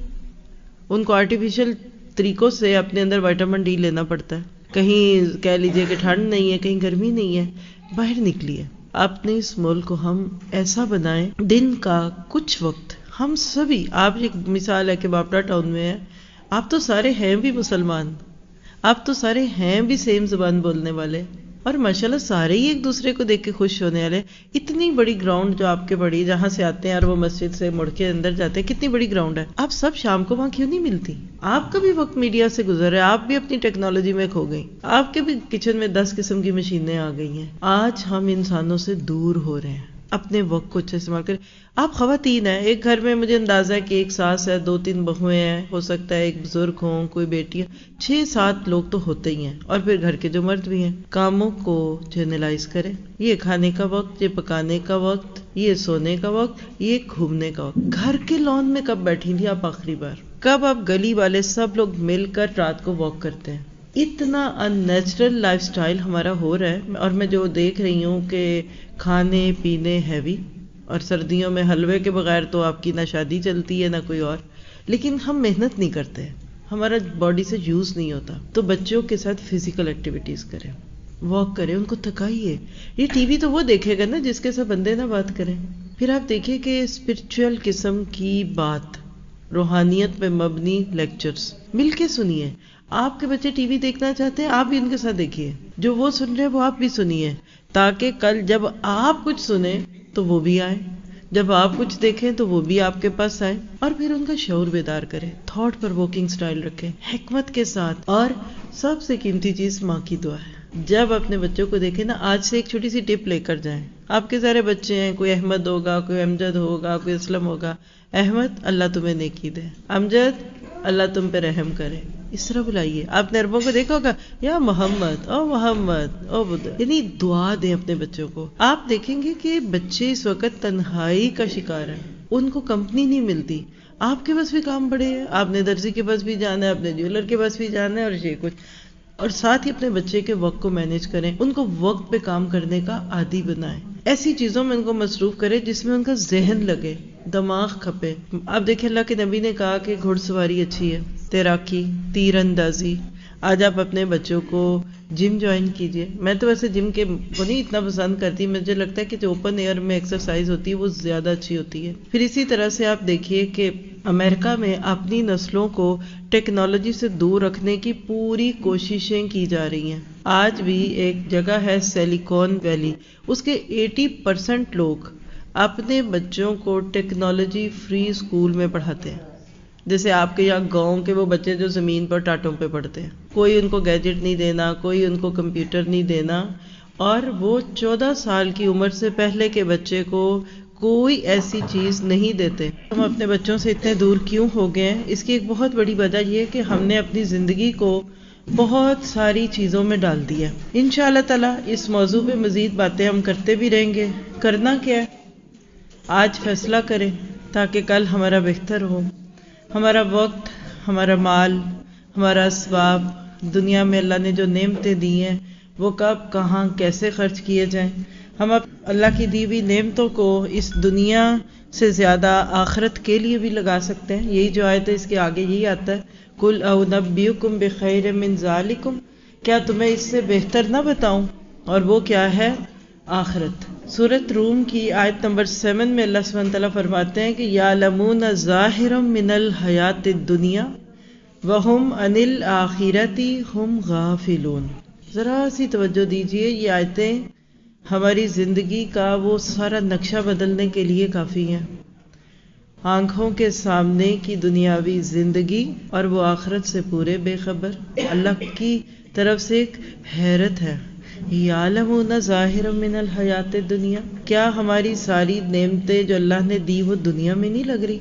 ان کو آرٹیفیشل طریقوں سے اپنے اندر وائٹامن ڈی لینا پڑتا ہے. کہیں کہہ لیجئے کہ ٹھنڈ نہیں ہے، کہیں گرمی نہیں ہے. باہر نکلیے، اپنے اس ملک کو ہم ایسا بنائیں، دن کا کچھ وقت ہم سبھی، آپ ایک مثال ہے کہ باپڑا ٹاؤن میں ہے، آپ تو سارے ہیں بھی مسلمان، آپ تو سارے ہیں بھی سیم زبان بولنے والے، اور ماشاءاللہ سارے ہی ایک دوسرے کو دیکھ کے خوش ہونے والے. اتنی بڑی گراؤنڈ جو آپ کے بڑی جہاں سے آتے ہیں اور وہ مسجد سے مڑ کے اندر جاتے ہیں، کتنی بڑی گراؤنڈ ہے. آپ سب شام کو وہاں کیوں نہیں ملتی؟ آپ کا بھی وقت میڈیا سے گزر ہے، آپ بھی اپنی ٹیکنالوجی میں کھو گئی، آپ کے بھی کچن میں دس قسم کی مشینیں آ گئی ہیں. آج ہم انسانوں سے دور ہو رہے ہیں. اپنے وقت کو اچھے استعمال کریں. آپ خواتین ہیں، ایک گھر میں مجھے اندازہ ہے کہ ایک ساس ہے، دو تین بہویں ہیں، ہو سکتا ہے ایک بزرگ ہوں، کوئی بیٹی ہے، چھ سات لوگ تو ہوتے ہی ہیں، اور پھر گھر کے جو مرد بھی ہیں. کاموں کو جنرلائز کریں. یہ کھانے کا وقت، یہ پکانے کا وقت، یہ سونے کا وقت، یہ گھومنے کا وقت. گھر کے لان میں کب بیٹھی تھی آپ آخری بار؟ کب آپ گلی والے سب لوگ مل کر رات کو واک کرتے ہیں؟ اتنا ان نیچرل لائف سٹائل ہمارا ہو رہا ہے، اور میں جو دیکھ رہی ہوں کہ کھانے پینے ہیوی، اور سردیوں میں حلوے کے بغیر تو آپ کی نہ شادی چلتی ہے نہ کوئی اور. لیکن ہم محنت نہیں کرتے, ہمارا باڈی سے یوز نہیں ہوتا. تو بچوں کے ساتھ فزیکل ایکٹیویٹیز کریں, واک کریں, ان کو تھکائیے. یہ ٹی وی تو وہ دیکھے گا نا جس کے ساتھ بندے نہ بات کریں. پھر آپ دیکھیے کہ اسپرچل قسم کی بات, روحانیت پہ مبنی لیکچرز مل کے سنیے. آپ کے بچے ٹی وی دیکھنا چاہتے ہیں, آپ بھی ان کے ساتھ دیکھیے. جو وہ سن رہے ہیں وہ آپ بھی سنیے, تاکہ کل جب آپ کچھ سنیں تو وہ بھی آئیں, جب آپ کچھ دیکھیں تو وہ بھی آپ کے پاس آئیں. اور پھر ان کا شعور بیدار کریں, تھاٹ پر ووکنگ سٹائل رکھیں حکمت کے ساتھ. اور سب سے قیمتی چیز ماں کی دعا ہے. جب اپنے بچوں کو دیکھیں نا, آج سے ایک چھوٹی سی ٹپ لے کر جائیں. آپ کے سارے بچے ہیں, کوئی احمد ہوگا, کوئی امجد ہوگا, کوئی اسلم ہوگا. احمد اللہ تمہیں نیکی دے, امجد اللہ تم پہ رحم کرے. اس طرح بلائیے. آپ نے عربوں کو دیکھا ہوگا, یا محمد او محمد او بدھ, یعنی دعا دیں اپنے بچوں کو. آپ دیکھیں گے کہ بچے اس وقت تنہائی کا شکار ہیں, ان کو کمپنی نہیں ملتی. آپ کے پاس بھی کام بڑے ہیں, آپ نے درزی کے پاس بھی جانا ہے, اپنے جیولر کے پاس بھی جانا ہے, اور یہ کچھ. اور ساتھ ہی اپنے بچے کے وقت کو مینیج کریں, ان کو وقت پہ کام کرنے کا عادی بنائیں. ایسی چیزوں میں ان کو مصروف کریں جس میں ان کا ذہن لگے, دماغ کھپے. آپ دیکھیں اللہ کے نبی نے کہا کہ گھڑ سواری اچھی ہے, تیراکی, تیر اندازی. آج آپ اپنے بچوں کو جم جوائن کیجئے. میں تو ویسے جم کے وہ نہیں اتنا پسند کرتی, مجھے لگتا ہے کہ جو اوپن ایئر میں ایکسرسائز ہوتی ہے وہ زیادہ اچھی ہوتی ہے. پھر اسی طرح سے آپ دیکھیے کہ امریکہ میں اپنی نسلوں کو ٹیکنالوجی سے دور رکھنے کی پوری کوششیں کی جا رہی ہیں. آج بھی ایک جگہ ہے سیلیکون ویلی, اس کے اسی پرسنٹ لوگ اپنے بچوں کو ٹیکنالوجی فری اسکول میں پڑھاتے ہیں. جیسے آپ کے یہاں گاؤں کے وہ بچے جو زمین پر ٹاٹوں پہ پڑھتے ہیں, کوئی ان کو گیجٹ نہیں دینا, کوئی ان کو کمپیوٹر نہیں دینا. اور وہ چودہ سال کی عمر سے پہلے کے بچے کو کوئی ایسی چیز نہیں دیتے. ہم اپنے بچوں سے اتنے دور کیوں ہو گئے ہیں؟ اس کی ایک بہت بڑی وجہ یہ ہے کہ ہم نے اپنی زندگی کو بہت ساری چیزوں میں ڈال دیا. انشاءاللہ تعالی اس موضوع پہ مزید باتیں ہم کرتے بھی رہیں گے. کرنا کیا ہے, آج فیصلہ کریں تاکہ کل ہمارا بہتر ہو. ہمارا وقت, ہمارا مال, ہمارا اسباب, دنیا میں اللہ نے جو نعمتیں دی ہیں وہ کب کہاں کیسے خرچ کیے جائیں. ہم اب اللہ کی دی ہوئی نعمتوں کو اس دنیا سے زیادہ آخرت کے لیے بھی لگا سکتے ہیں. یہی جو آیت ہے اس کے آگے یہی آتا ہے, قُلْ أَنَبِّئُكُمْ بِخَيْرٍ مِّن ذَلِكُمْ, کیا تمہیں اس سے بہتر نہ بتاؤں؟ اور وہ کیا ہے؟ آخرت. سورۃ روم کی آیت نمبر سیون میں اللہ سبحانہ وتعالیٰ فرماتے ہیں کہ یعلمون ظاہرا من الحیات الدنیا وہم عن الآخرۃ ہم غافلون. ذرا سی توجہ دیجئے, یہ آیتیں ہماری زندگی کا وہ سارا نقشہ بدلنے کے لیے کافی ہیں. آنکھوں کے سامنے کی دنیاوی زندگی اور وہ آخرت سے پورے بے خبر. اللہ کی طرف سے ایک حیرت ہے, یعلمون ظاہرا من الحیات الدنیا, کیا ہماری ساری نعمتیں جو اللہ نے دی وہ دنیا میں نہیں لگ رہی؟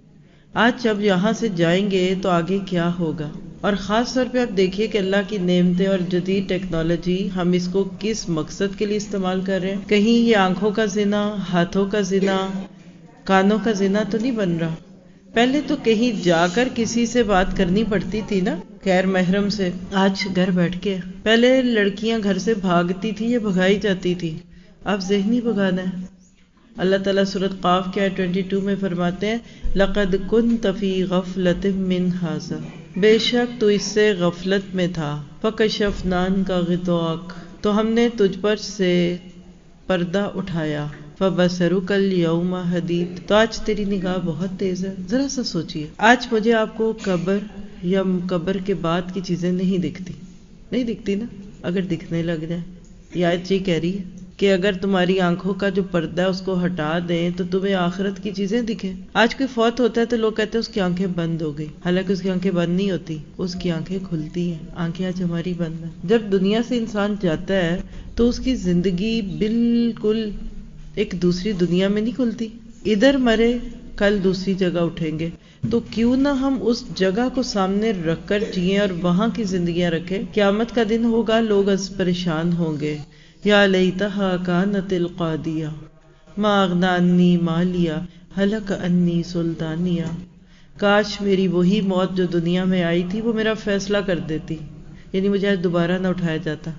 آج جب یہاں سے جائیں گے تو آگے کیا ہوگا؟ اور خاص طور پہ آپ دیکھیے کہ اللہ کی نعمتیں اور جدید ٹیکنالوجی ہم اس کو کس مقصد کے لیے استعمال کر رہے ہیں. کہیں یہ آنکھوں کا زنا, ہاتھوں کا زنا, کانوں کا زنا تو نہیں بن رہا؟ پہلے تو کہیں جا کر کسی سے بات کرنی پڑتی تھی نا, غیر محرم سے. آج گھر بیٹھ کے, پہلے لڑکیاں گھر سے بھاگتی تھی یا بھگائی جاتی تھی, اب ذہنی بھگانا ہے. اللہ تعالیٰ سورۃ قاف کے آیت بائیس میں فرماتے ہیں لَقَدْ كُنْتَ فِي غَفْلَةٍ مِّنْ هَٰذَا, بے شک تو اس سے غفلت میں تھا. فَكَشَفْنَا عَنْكَ غِطَاءَكَ, تو ہم نے تجھ پر سے پردہ اٹھایا. فَبَصَرُكَ الْيَوْمَ حَدِيدٌ, تو آج تیری نگاہ بہت تیز ہے. ذرا سا سوچئے, آج مجھے آپ کو قبر یا قبر کے بعد کی چیزیں نہیں دکھتی, نہیں دکھتی نا. اگر دکھنے لگ جائیں, یہ آیت یہ کہہ رہی ہے کہ اگر تمہاری آنکھوں کا جو پردہ ہے اس کو ہٹا دیں تو تمہیں آخرت کی چیزیں دکھیں. آج کوئی فوت ہوتا ہے تو لوگ کہتے ہیں اس کی آنکھیں بند ہو گئی, حالانکہ اس کی آنکھیں بند نہیں ہوتی, اس کی آنکھیں کھلتی ہیں. آنکھیں آج ہماری بند ہیں. جب دنیا سے انسان جاتا ہے تو اس کی زندگی بالکل ایک دوسری دنیا میں نہیں کھلتی. ادھر مرے کل دوسری جگہ اٹھیں گے, تو کیوں نہ ہم اس جگہ کو سامنے رکھ کر جئیں اور وہاں کی زندگیاں رکھیں. قیامت کا دن ہوگا, لوگ از پریشان ہوں گے. یا لیتہا کانت القاضیہ ما اغنی عنی مالیہ ہلک عنی سلطانیہ, کاش میری وہی موت جو دنیا میں آئی تھی وہ میرا فیصلہ کر دیتی, یعنی مجھے آج دوبارہ نہ اٹھایا جاتا.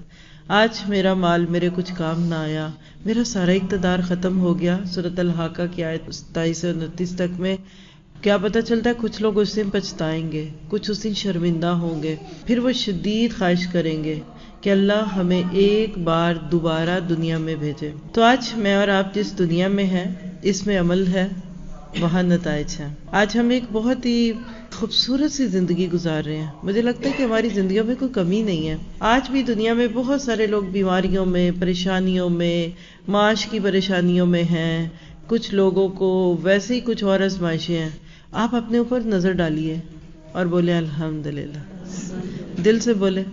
آج میرا مال میرے کچھ کام نہ آیا، میرا سارا اقتدار ختم ہو گیا۔ سورۃ الحاقہ کی آیت ستائیس سے انتیس تک میں کیا پتہ چلتا ہے، کچھ لوگ اس دن پچھتائیں گے، کچھ اس دن شرمندہ ہوں گے، پھر وہ شدید خواہش کریں گے کہ اللہ ہمیں ایک بار دوبارہ دنیا میں بھیجے۔ تو آج میں اور آپ جس دنیا میں ہیں، اس میں عمل ہے، وہاں نتائج ہیں۔ آج ہم ایک بہت ہی خوبصورت سی زندگی گزار رہے ہیں۔ مجھے لگتا ہے کہ ہماری زندگیوں میں کوئی کمی نہیں ہے۔ آج بھی دنیا میں بہت سارے لوگ بیماریوں میں، پریشانیوں میں، معاش کی پریشانیوں میں ہیں، کچھ لوگوں کو ویسے ہی کچھ اور آزمائشیں ہیں۔ آپ اپنے اوپر نظر ڈالیے اور بولے الحمدللہ، دل سے بولے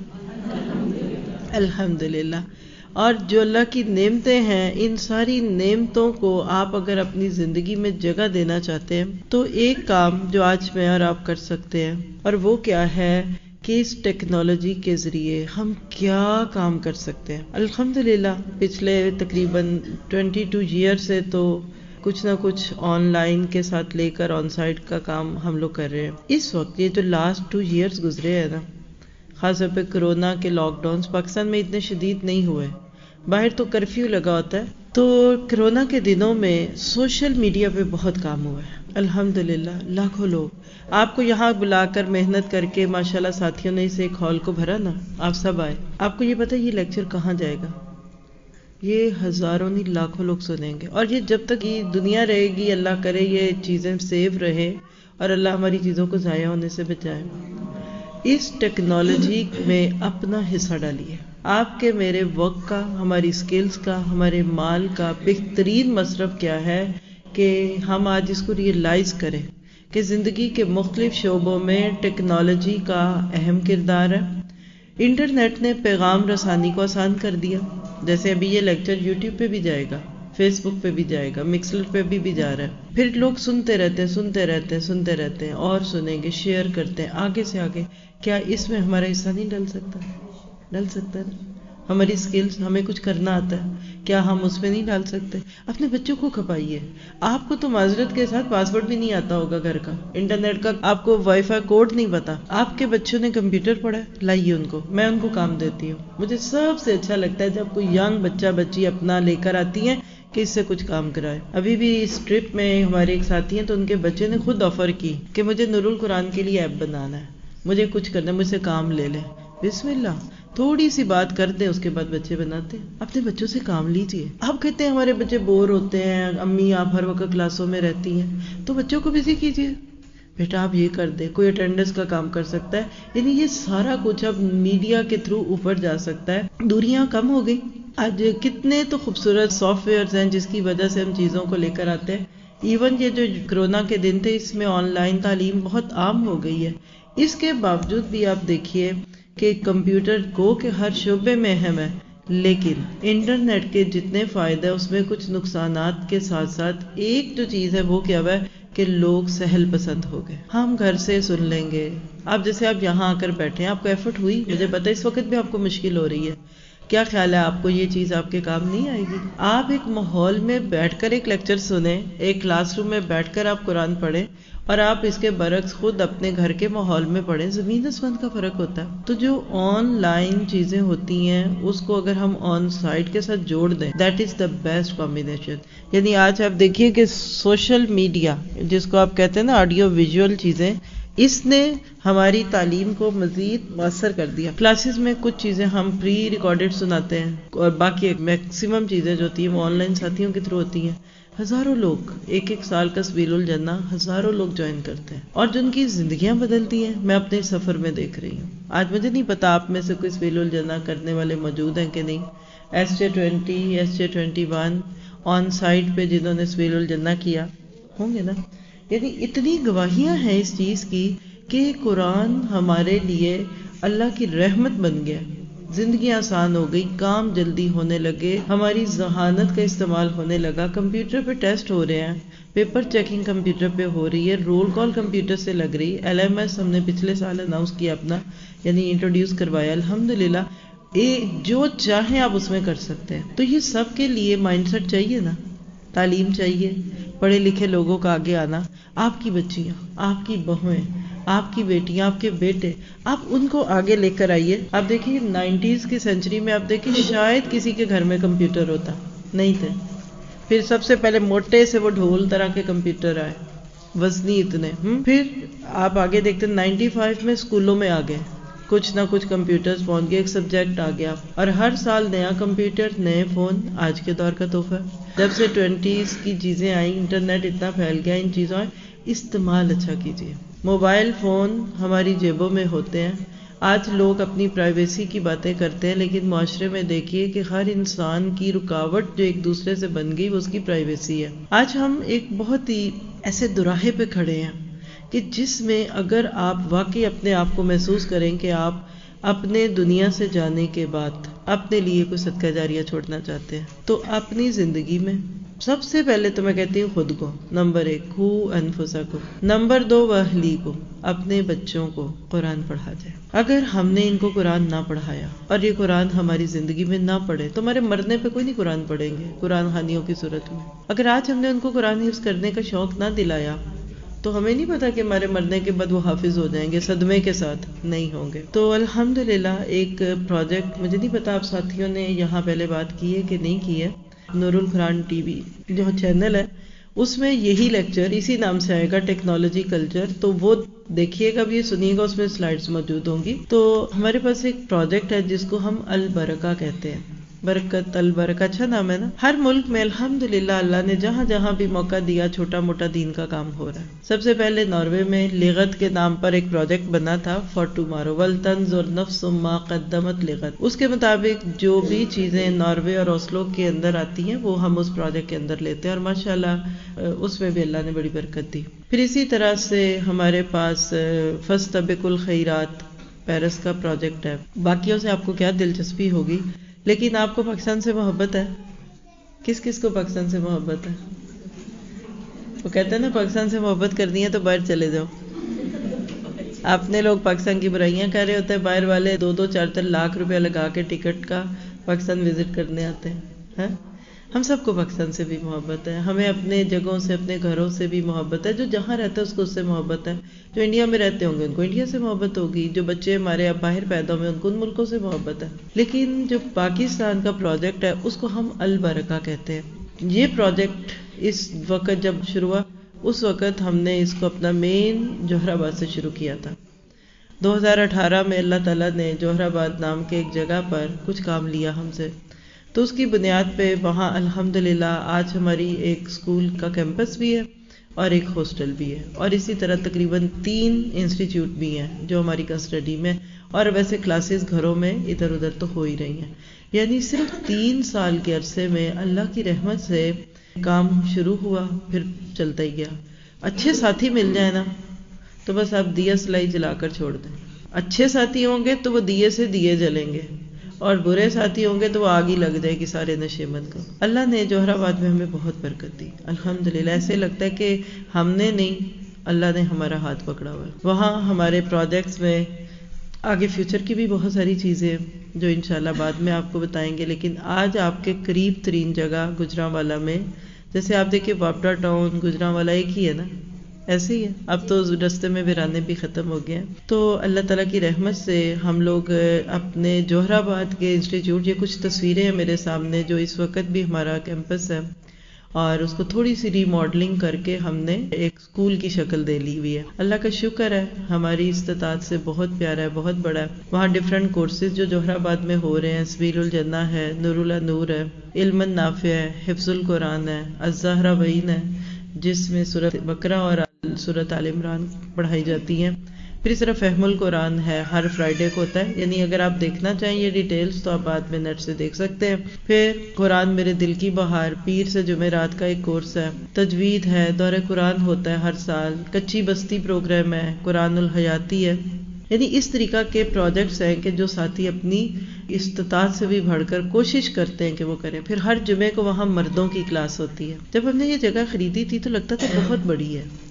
الحمدللہ۔ اور جو اللہ کی نعمتیں ہیں، ان ساری نعمتوں کو آپ اگر اپنی زندگی میں جگہ دینا چاہتے ہیں تو ایک کام جو آج میں اور آپ کر سکتے ہیں، اور وہ کیا ہے کہ اس ٹیکنالوجی کے ذریعے ہم کیا کام کر سکتے ہیں۔ الحمدللہ پچھلے تقریباً ٹوینٹی ٹو ایئر سے تو کچھ نہ کچھ آن لائن کے ساتھ لے کر آن سائٹ کا کام ہم لوگ کر رہے ہیں۔ اس وقت یہ جو لاسٹ ٹو ایئرز گزرے ہیں نا، خاص طور پہ کرونا کے لاک ڈاؤنز پاکستان میں اتنے شدید نہیں ہوئے، باہر تو کرفیو لگا ہوتا ہے، تو کرونا کے دنوں میں سوشل میڈیا پہ بہت کام ہوا ہے۔ الحمدللہ لاکھوں لوگ آپ کو یہاں بلا کر محنت کر کے ماشاءاللہ ساتھیوں نے اسے ایک ہال کو بھرا نا، آپ سب آئے۔ آپ کو یہ پتہ ہے یہ لیکچر کہاں جائے گا؟ یہ ہزاروں نہیں لاکھوں لوگ سنیں گے، اور یہ جب تک یہ دنیا رہے گی، اللہ کرے یہ چیزیں سیو رہے اور اللہ ہماری چیزوں کو ضائع ہونے سے بچائے۔ اس ٹیکنالوجی میں اپنا حصہ ڈالیے۔ آپ کے میرے وقت کا، ہماری سکلز کا، ہمارے مال کا بہترین مصرف کیا ہے کہ ہم آج اس کو ریئلائز کریں کہ زندگی کے مختلف شعبوں میں ٹیکنالوجی کا اہم کردار ہے۔ انٹرنیٹ نے پیغام رسانی کو آسان کر دیا، جیسے ابھی یہ لیکچر یوٹیوب پہ بھی جائے گا، فیس بک پہ بھی جائے گا، مکسلر پہ بھی بھی جا رہا ہے، پھر لوگ سنتے رہتے ہیں سنتے رہتے ہیں سنتے رہتے ہیں اور سنیں گے، شیئر کرتے ہیں آگے سے آگے۔ کیا اس میں ہمارا حصہ نہیں ڈل سکتا؟ ڈل سکتا ہے نا؟ ہماری سکلز، ہمیں کچھ کرنا آتا ہے، کیا ہم اس میں نہیں ڈال سکتے؟ اپنے بچوں کو کھپائیے۔ آپ کو تو معذرت کے ساتھ پاسورڈ بھی نہیں آتا ہوگا گھر کا، انٹرنیٹ کا آپ کو وائی فائی کوڈ نہیں پتا، آپ کے بچوں نے کمپیوٹر پڑھا ہے، لائیے ان کو، میں ان کو کام دیتی ہوں۔ مجھے سب سے اچھا لگتا ہے جب کوئی ینگ بچہ بچی اپنا لے کر آتی ہیں کہ اس سے کچھ کام کرائے۔ ابھی بھی اس ٹرپ میں ہمارے ایک ساتھی ہیں تو ان کے بچے نے خود آفر کی کہ مجھے نور القرآن کے لیے ایپ بنانا ہے، مجھے کچھ کرنا ہے، مجھ سے کام لے لیں۔ بسم اللہ، تھوڑی سی بات کر دیں اس کے بعد بچے بناتے ہیں۔ اپنے بچوں سے کام لیجئے۔ آپ کہتے ہیں ہمارے بچے بور ہوتے ہیں، امی آپ ہر وقت کلاسوں میں رہتی ہیں، تو بچوں کو بزی کیجئے۔ بیٹا آپ یہ کر دیں، کوئی اٹینڈنس کا کام کر سکتا ہے، یعنی یہ سارا کچھ اب میڈیا کے تھرو اوپر جا سکتا ہے۔ دوریاں کم ہو گئی۔ آج کتنے تو خوبصورت سافٹ ویئرز ہیں جس کی وجہ سے ہم چیزوں کو لے کر آتے ہیں۔ ایون یہ جو کرونا کے دن تھے، اس میں آن لائن تعلیم بہت عام ہو گئی ہے۔ اس کے باوجود بھی آپ دیکھیے کہ کمپیوٹر کو کہ ہر شعبے میں اہم ہے، لیکن انٹرنیٹ کے جتنے فائدے ہیں اس میں کچھ نقصانات کے ساتھ ساتھ ایک جو چیز ہے وہ کیا ہے کہ لوگ سہل پسند ہو گئے۔ ہم گھر سے سن لیں گے، آپ جیسے آپ یہاں آ کر بیٹھے ہیں، آپ کو ایفرٹ ہوئی، مجھے پتہ اس وقت بھی آپ کو مشکل ہو رہی ہے، کیا خیال ہے آپ کو یہ چیز آپ کے کام نہیں آئے گی؟ آپ ایک ماحول میں بیٹھ کر ایک لیکچر سنیں، ایک کلاس روم میں بیٹھ کر آپ قرآن پڑھیں، اور آپ اس کے برعکس خود اپنے گھر کے ماحول میں پڑھیں، زمین آسمان کا فرق ہوتا ہے۔ تو جو آن لائن چیزیں ہوتی ہیں اس کو اگر ہم آن سائٹ کے ساتھ جوڑ دیں، that is the best combination. یعنی آج آپ دیکھیے کہ سوشل میڈیا جس کو آپ کہتے ہیں نا آڈیو ویژول چیزیں، اس نے ہماری تعلیم کو مزید مؤثر کر دیا۔ کلاسز میں کچھ چیزیں ہم پری ریکارڈڈ سناتے ہیں اور باقی میکسیمم چیزیں جو ہوتی ہیں وہ آن لائن ساتھیوں کے تھرو ہوتی ہیں۔ ہزاروں لوگ، ایک ایک سال کا سبیل الجنہ ہزاروں لوگ جوائن کرتے ہیں اور جن کی زندگیاں بدلتی ہیں، میں اپنے سفر میں دیکھ رہی ہوں۔ آج مجھے نہیں پتا آپ میں سے کوئی سبیل الجنہ کرنے والے موجود ہیں کہ نہیں۔ S J twenty S J twenty one on site پہ جنہوں نے سبیل الجنہ کیا ہوں گے نا، یعنی اتنی گواہیاں ہیں اس چیز کی کہ قرآن ہمارے لیے اللہ کی رحمت بن گیا، زندگی آسان ہو گئی، کام جلدی ہونے لگے، ہماری ذہانت کا استعمال ہونے لگا، کمپیوٹر پہ ٹیسٹ ہو رہے ہیں، پیپر چیکنگ کمپیوٹر پہ ہو رہی ہے، رول کال کمپیوٹر سے لگ رہی، ایل ایم ایس ہم نے پچھلے سال اناؤنس کیا اپنا، یعنی انٹروڈیوس کروایا، الحمدللہ جو چاہیں آپ اس میں کر سکتے ہیں۔ تو یہ سب کے لیے مائنڈ سیٹ چاہیے نا، تعلیم چاہیے، پڑھے لکھے لوگوں کا آگے آنا۔ آپ کی بچیاں، آپ کی بہویں، آپ کی بیٹیاں، آپ کے بیٹے، آپ ان کو آگے لے کر آئیے. آپ دیکھیے نائنٹیز کی سینچری میں آپ دیکھیے شاید کسی کے گھر میں کمپیوٹر ہوتا نہیں تھے. پھر سب سے پہلے موٹے سے وہ ڈھول طرح کے کمپیوٹر آئے، وزنی اتنے. پھر آپ آگے دیکھتے ہیں نائنٹی فائیو میں اسکولوں میں آ گئے، کچھ نہ کچھ کمپیوٹرز پہنچ گئے، ایک سبجیکٹ آ گیا، اور ہر سال نیا کمپیوٹر، نئے فون. آج کے دور کا تحفہ. جب سے ٹوینٹیز کی چیزیں آئیں، انٹرنیٹ اتنا پھیل گیا، ان چیزوں استعمال اچھا کیجیے. موبائل فون ہماری جیبوں میں ہوتے ہیں. آج لوگ اپنی پرائیویسی کی باتیں کرتے ہیں، لیکن معاشرے میں دیکھیے کہ ہر انسان کی رکاوٹ جو ایک دوسرے سے بن گئی وہ اس کی پرائیویسی ہے. آج ہم ایک بہت ہی ایسے دوراہے پہ کھڑے ہیں کہ جس میں اگر آپ واقعی اپنے آپ کو محسوس کریں کہ آپ اپنے دنیا سے جانے کے بعد اپنے لیے کوئی صدقہ جاریہ چھوڑنا چاہتے ہیں، تو اپنی زندگی میں سب سے پہلے تو میں کہتی ہوں خود کو، نمبر ایک قو انفسکم، نمبر دو واہلیکم، اپنے بچوں کو قرآن پڑھا جائے. اگر ہم نے ان کو قرآن نہ پڑھایا اور یہ قرآن ہماری زندگی میں نہ پڑھے تو ہمارے مرنے پہ کوئی نہیں قرآن پڑھیں گے قرآن خوانیوں کی صورت میں. اگر آج ہم نے ان کو قرآن حفظ کرنے کا شوق نہ دلایا تو ہمیں نہیں پتا کہ ہمارے مرنے کے بعد وہ حافظ ہو جائیں گے، صدمے کے ساتھ نہیں ہوں گے. تو الحمدللہ ایک پروجیکٹ، مجھے نہیں پتا آپ ساتھیوں نے یہاں پہلے بات کی ہے کہ نہیں کی ہے، نور القرآن ٹی وی جو چینل ہے اس میں یہی لیکچر اسی نام سے آئے گا، ٹیکنالوجی کلچر. تو وہ دیکھیے گا بھی، سنیے گا، اس میں سلائیڈز موجود ہوں گی. تو ہمارے پاس ایک پروجیکٹ ہے جس کو ہم البرکہ کہتے ہیں. برکت، البرکہ، اچھا نام ہے نا. ہر ملک میں الحمدللہ اللہ نے جہاں جہاں بھی موقع دیا چھوٹا موٹا دین کا کام ہو رہا ہے. سب سے پہلے ناروے میں لغت کے نام پر ایک پروجیکٹ بنا تھا فار ٹمارو، ولتنظر نفس ما قدمت لغد. اس کے مطابق جو بھی چیزیں ناروے اور اوسلو کے اندر آتی ہیں وہ ہم اس پروجیکٹ کے اندر لیتے ہیں، اور ماشاءاللہ اس میں بھی اللہ نے بڑی برکت دی. پھر اسی طرح سے ہمارے پاس فاستبقوا الخیرات پیرس کا پروجیکٹ ہے. باقیوں سے آپ کو کیا دلچسپی ہوگی، لیکن آپ کو پاکستان سے محبت ہے؟ کس کس کو پاکستان سے محبت ہے؟ وہ کہتے ہیں نا پاکستان سے محبت کرنی ہے تو باہر چلے جاؤ. اپنے لوگ پاکستان کی برائیاں کر رہے ہوتے ہیں، باہر والے دو دو چار چار لاکھ روپے لگا کے ٹکٹ کا پاکستان وزٹ کرنے آتے ہیں. ہم سب کو پاکستان سے بھی محبت ہے، ہمیں اپنے جگہوں سے، اپنے گھروں سے بھی محبت ہے. جو جہاں رہتا ہے اس کو اس سے محبت ہے. جو انڈیا میں رہتے ہوں گے ان کو انڈیا سے محبت ہوگی، جو بچے ہمارے اب باہر پیدا ہوئے ان کو ان ملکوں سے محبت ہے. لیکن جو پاکستان کا پروجیکٹ ہے اس کو ہم البرکہ کہتے ہیں. یہ پروجیکٹ اس وقت جب شروع ہوا، اس وقت ہم نے اس کو اپنا مین جوہر آباد سے شروع کیا تھا. دو ہزار اٹھارہ میں اللہ تعالیٰ نے جوہر آباد نام کے ایک جگہ پر کچھ کام لیا ہم سے، تو اس کی بنیاد پہ وہاں الحمدللہ آج ہماری ایک اسکول کا کیمپس بھی ہے اور ایک ہاسٹل بھی ہے، اور اسی طرح تقریباً تین انسٹیٹیوٹ بھی ہیں جو ہماری کسٹڈی میں، اور ویسے کلاسز گھروں میں ادھر ادھر تو ہو ہی رہی ہیں. یعنی صرف تین سال کے عرصے میں اللہ کی رحمت سے کام شروع ہوا، پھر چلتا ہی گیا. اچھے ساتھی مل جائیں نا تو بس آپ دیا سلائی جلا کر چھوڑ دیں. اچھے ساتھی ہوں گے تو وہ دیے سے دیے جلیں گے، اور برے ساتھی ہوں گے تو وہ آگ ہی لگ جائے گی سارے نشے بند کو. اللہ نے جوہر آباد میں ہمیں بہت برکت دی الحمدللہ. ایسے لگتا ہے کہ ہم نے نہیں، اللہ نے ہمارا ہاتھ پکڑا ہوا ہے. وہاں ہمارے پروجیکٹس میں آگے فیوچر کی بھی بہت ساری چیزیں جو انشاءاللہ بعد میں آپ کو بتائیں گے، لیکن آج آپ کے قریب ترین جگہ گجرانوالہ میں، جیسے آپ دیکھیں واپڈا ٹاؤن گجرانوالہ ایک ہی ہے نا، ایسے ہی ہے. اب تو رستے میں ویرانے بھی ختم ہو گئے ہیں. تو اللہ تعالیٰ کی رحمت سے ہم لوگ اپنے جوہر آباد کے انسٹیٹیوٹ، یہ کچھ تصویریں ہیں میرے سامنے جو اس وقت بھی ہمارا کیمپس ہے، اور اس کو تھوڑی سی ری ماڈلنگ کر کے ہم نے ایک اسکول کی شکل دے لی ہوئی ہے. اللہ کا شکر ہے ہماری استطاعت سے بہت پیارا ہے، بہت بڑا ہے. وہاں ڈفرینٹ کورسز جو جوہر آباد میں ہو رہے ہیں، سبیل الجنہ ہے، نور النور ہے، علم نافع ہے، حفظ القرآن ہے، الزہراوین ہے جس میں سورۃ بقرہ اور سورۃ آل عمران پڑھائی جاتی ہیں. پھر اس طرح فہم القرآن ہے، ہر فرائیڈے کو ہوتا ہے. یعنی اگر آپ دیکھنا چاہیں یہ ڈیٹیلز تو آپ بعد میں نیٹ سے دیکھ سکتے ہیں. پھر قرآن میرے دل کی بہار پیر سے جمعرات کا ایک کورس ہے. تجوید ہے، دور قرآن ہوتا ہے ہر سال. کچی بستی پروگرام ہے، قرآن الحیاتی ہے. یعنی اس طریقہ کے پروجیکٹس ہیں کہ جو ساتھی اپنی استطاعت سے بھی بڑھ کر کوشش کرتے ہیں کہ وہ کریں. پھر ہر جمعے کو وہاں مردوں کی کلاس ہوتی ہے. جب ہم نے یہ جگہ خریدی تھی تو لگتا تھا بہت بڑی ہے،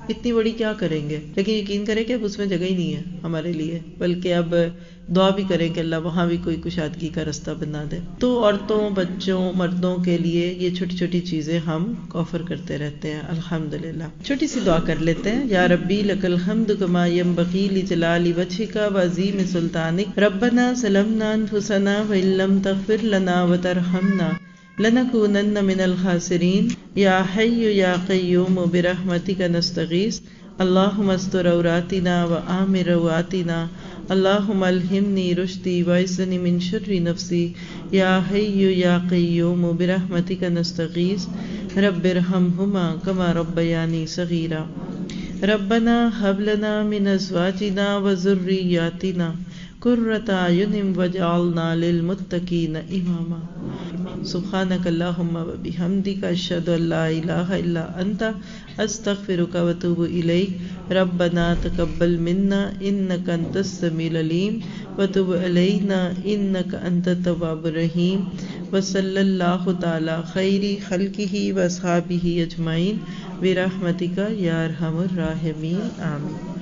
اتنی بڑی کیا کریں گے، لیکن یقین کریں کہ اب اس میں جگہ ہی نہیں ہے ہمارے لیے، بلکہ اب دعا بھی کریں کہ اللہ وہاں بھی کوئی کشادگی کا رستہ بنا دے۔ تو عورتوں، بچوں، مردوں کے لیے یہ چھوٹی چھوٹی چیزیں ہم آفر کرتے رہتے ہیں الحمدللہ۔ چھوٹی سی دعا کر لیتے ہیں۔ یا ربی لک الحمد کما ینبغی لجلال وجہک وعظیم سلطانک، ربنا ظلمنا انفسنا وان لم تغفر لنا وترحمنا لنکونن من الخاسرین، یا حی یا قیوم برحمتک نستغیث، اللہم استر عوراتنا وآمن رواتنا، اللہم الہمنی رشدی وعصمنی من شر نفسی، یا حی یا قیوم برحمتک نستغیث، رب ارحمہما کما ربیانی صغیرا، ربنا ہب لنا من ازواجنا وذریاتنا قرۃ اعین واجعلنا للمتقین اماما۔ سبحانک اللہم وبحمدک، اشہد ان لا الہ الا انت، استغفرک واتوب الیک۔ ربنا تقبل منا انک انت السمیع العلیم وتب علینا انک انت التواب الرحیم، وصلی اللہ تعالی خیر خلقہ واصحابہ اجمعین برحمتک یا ارحم الراحمین، آمین۔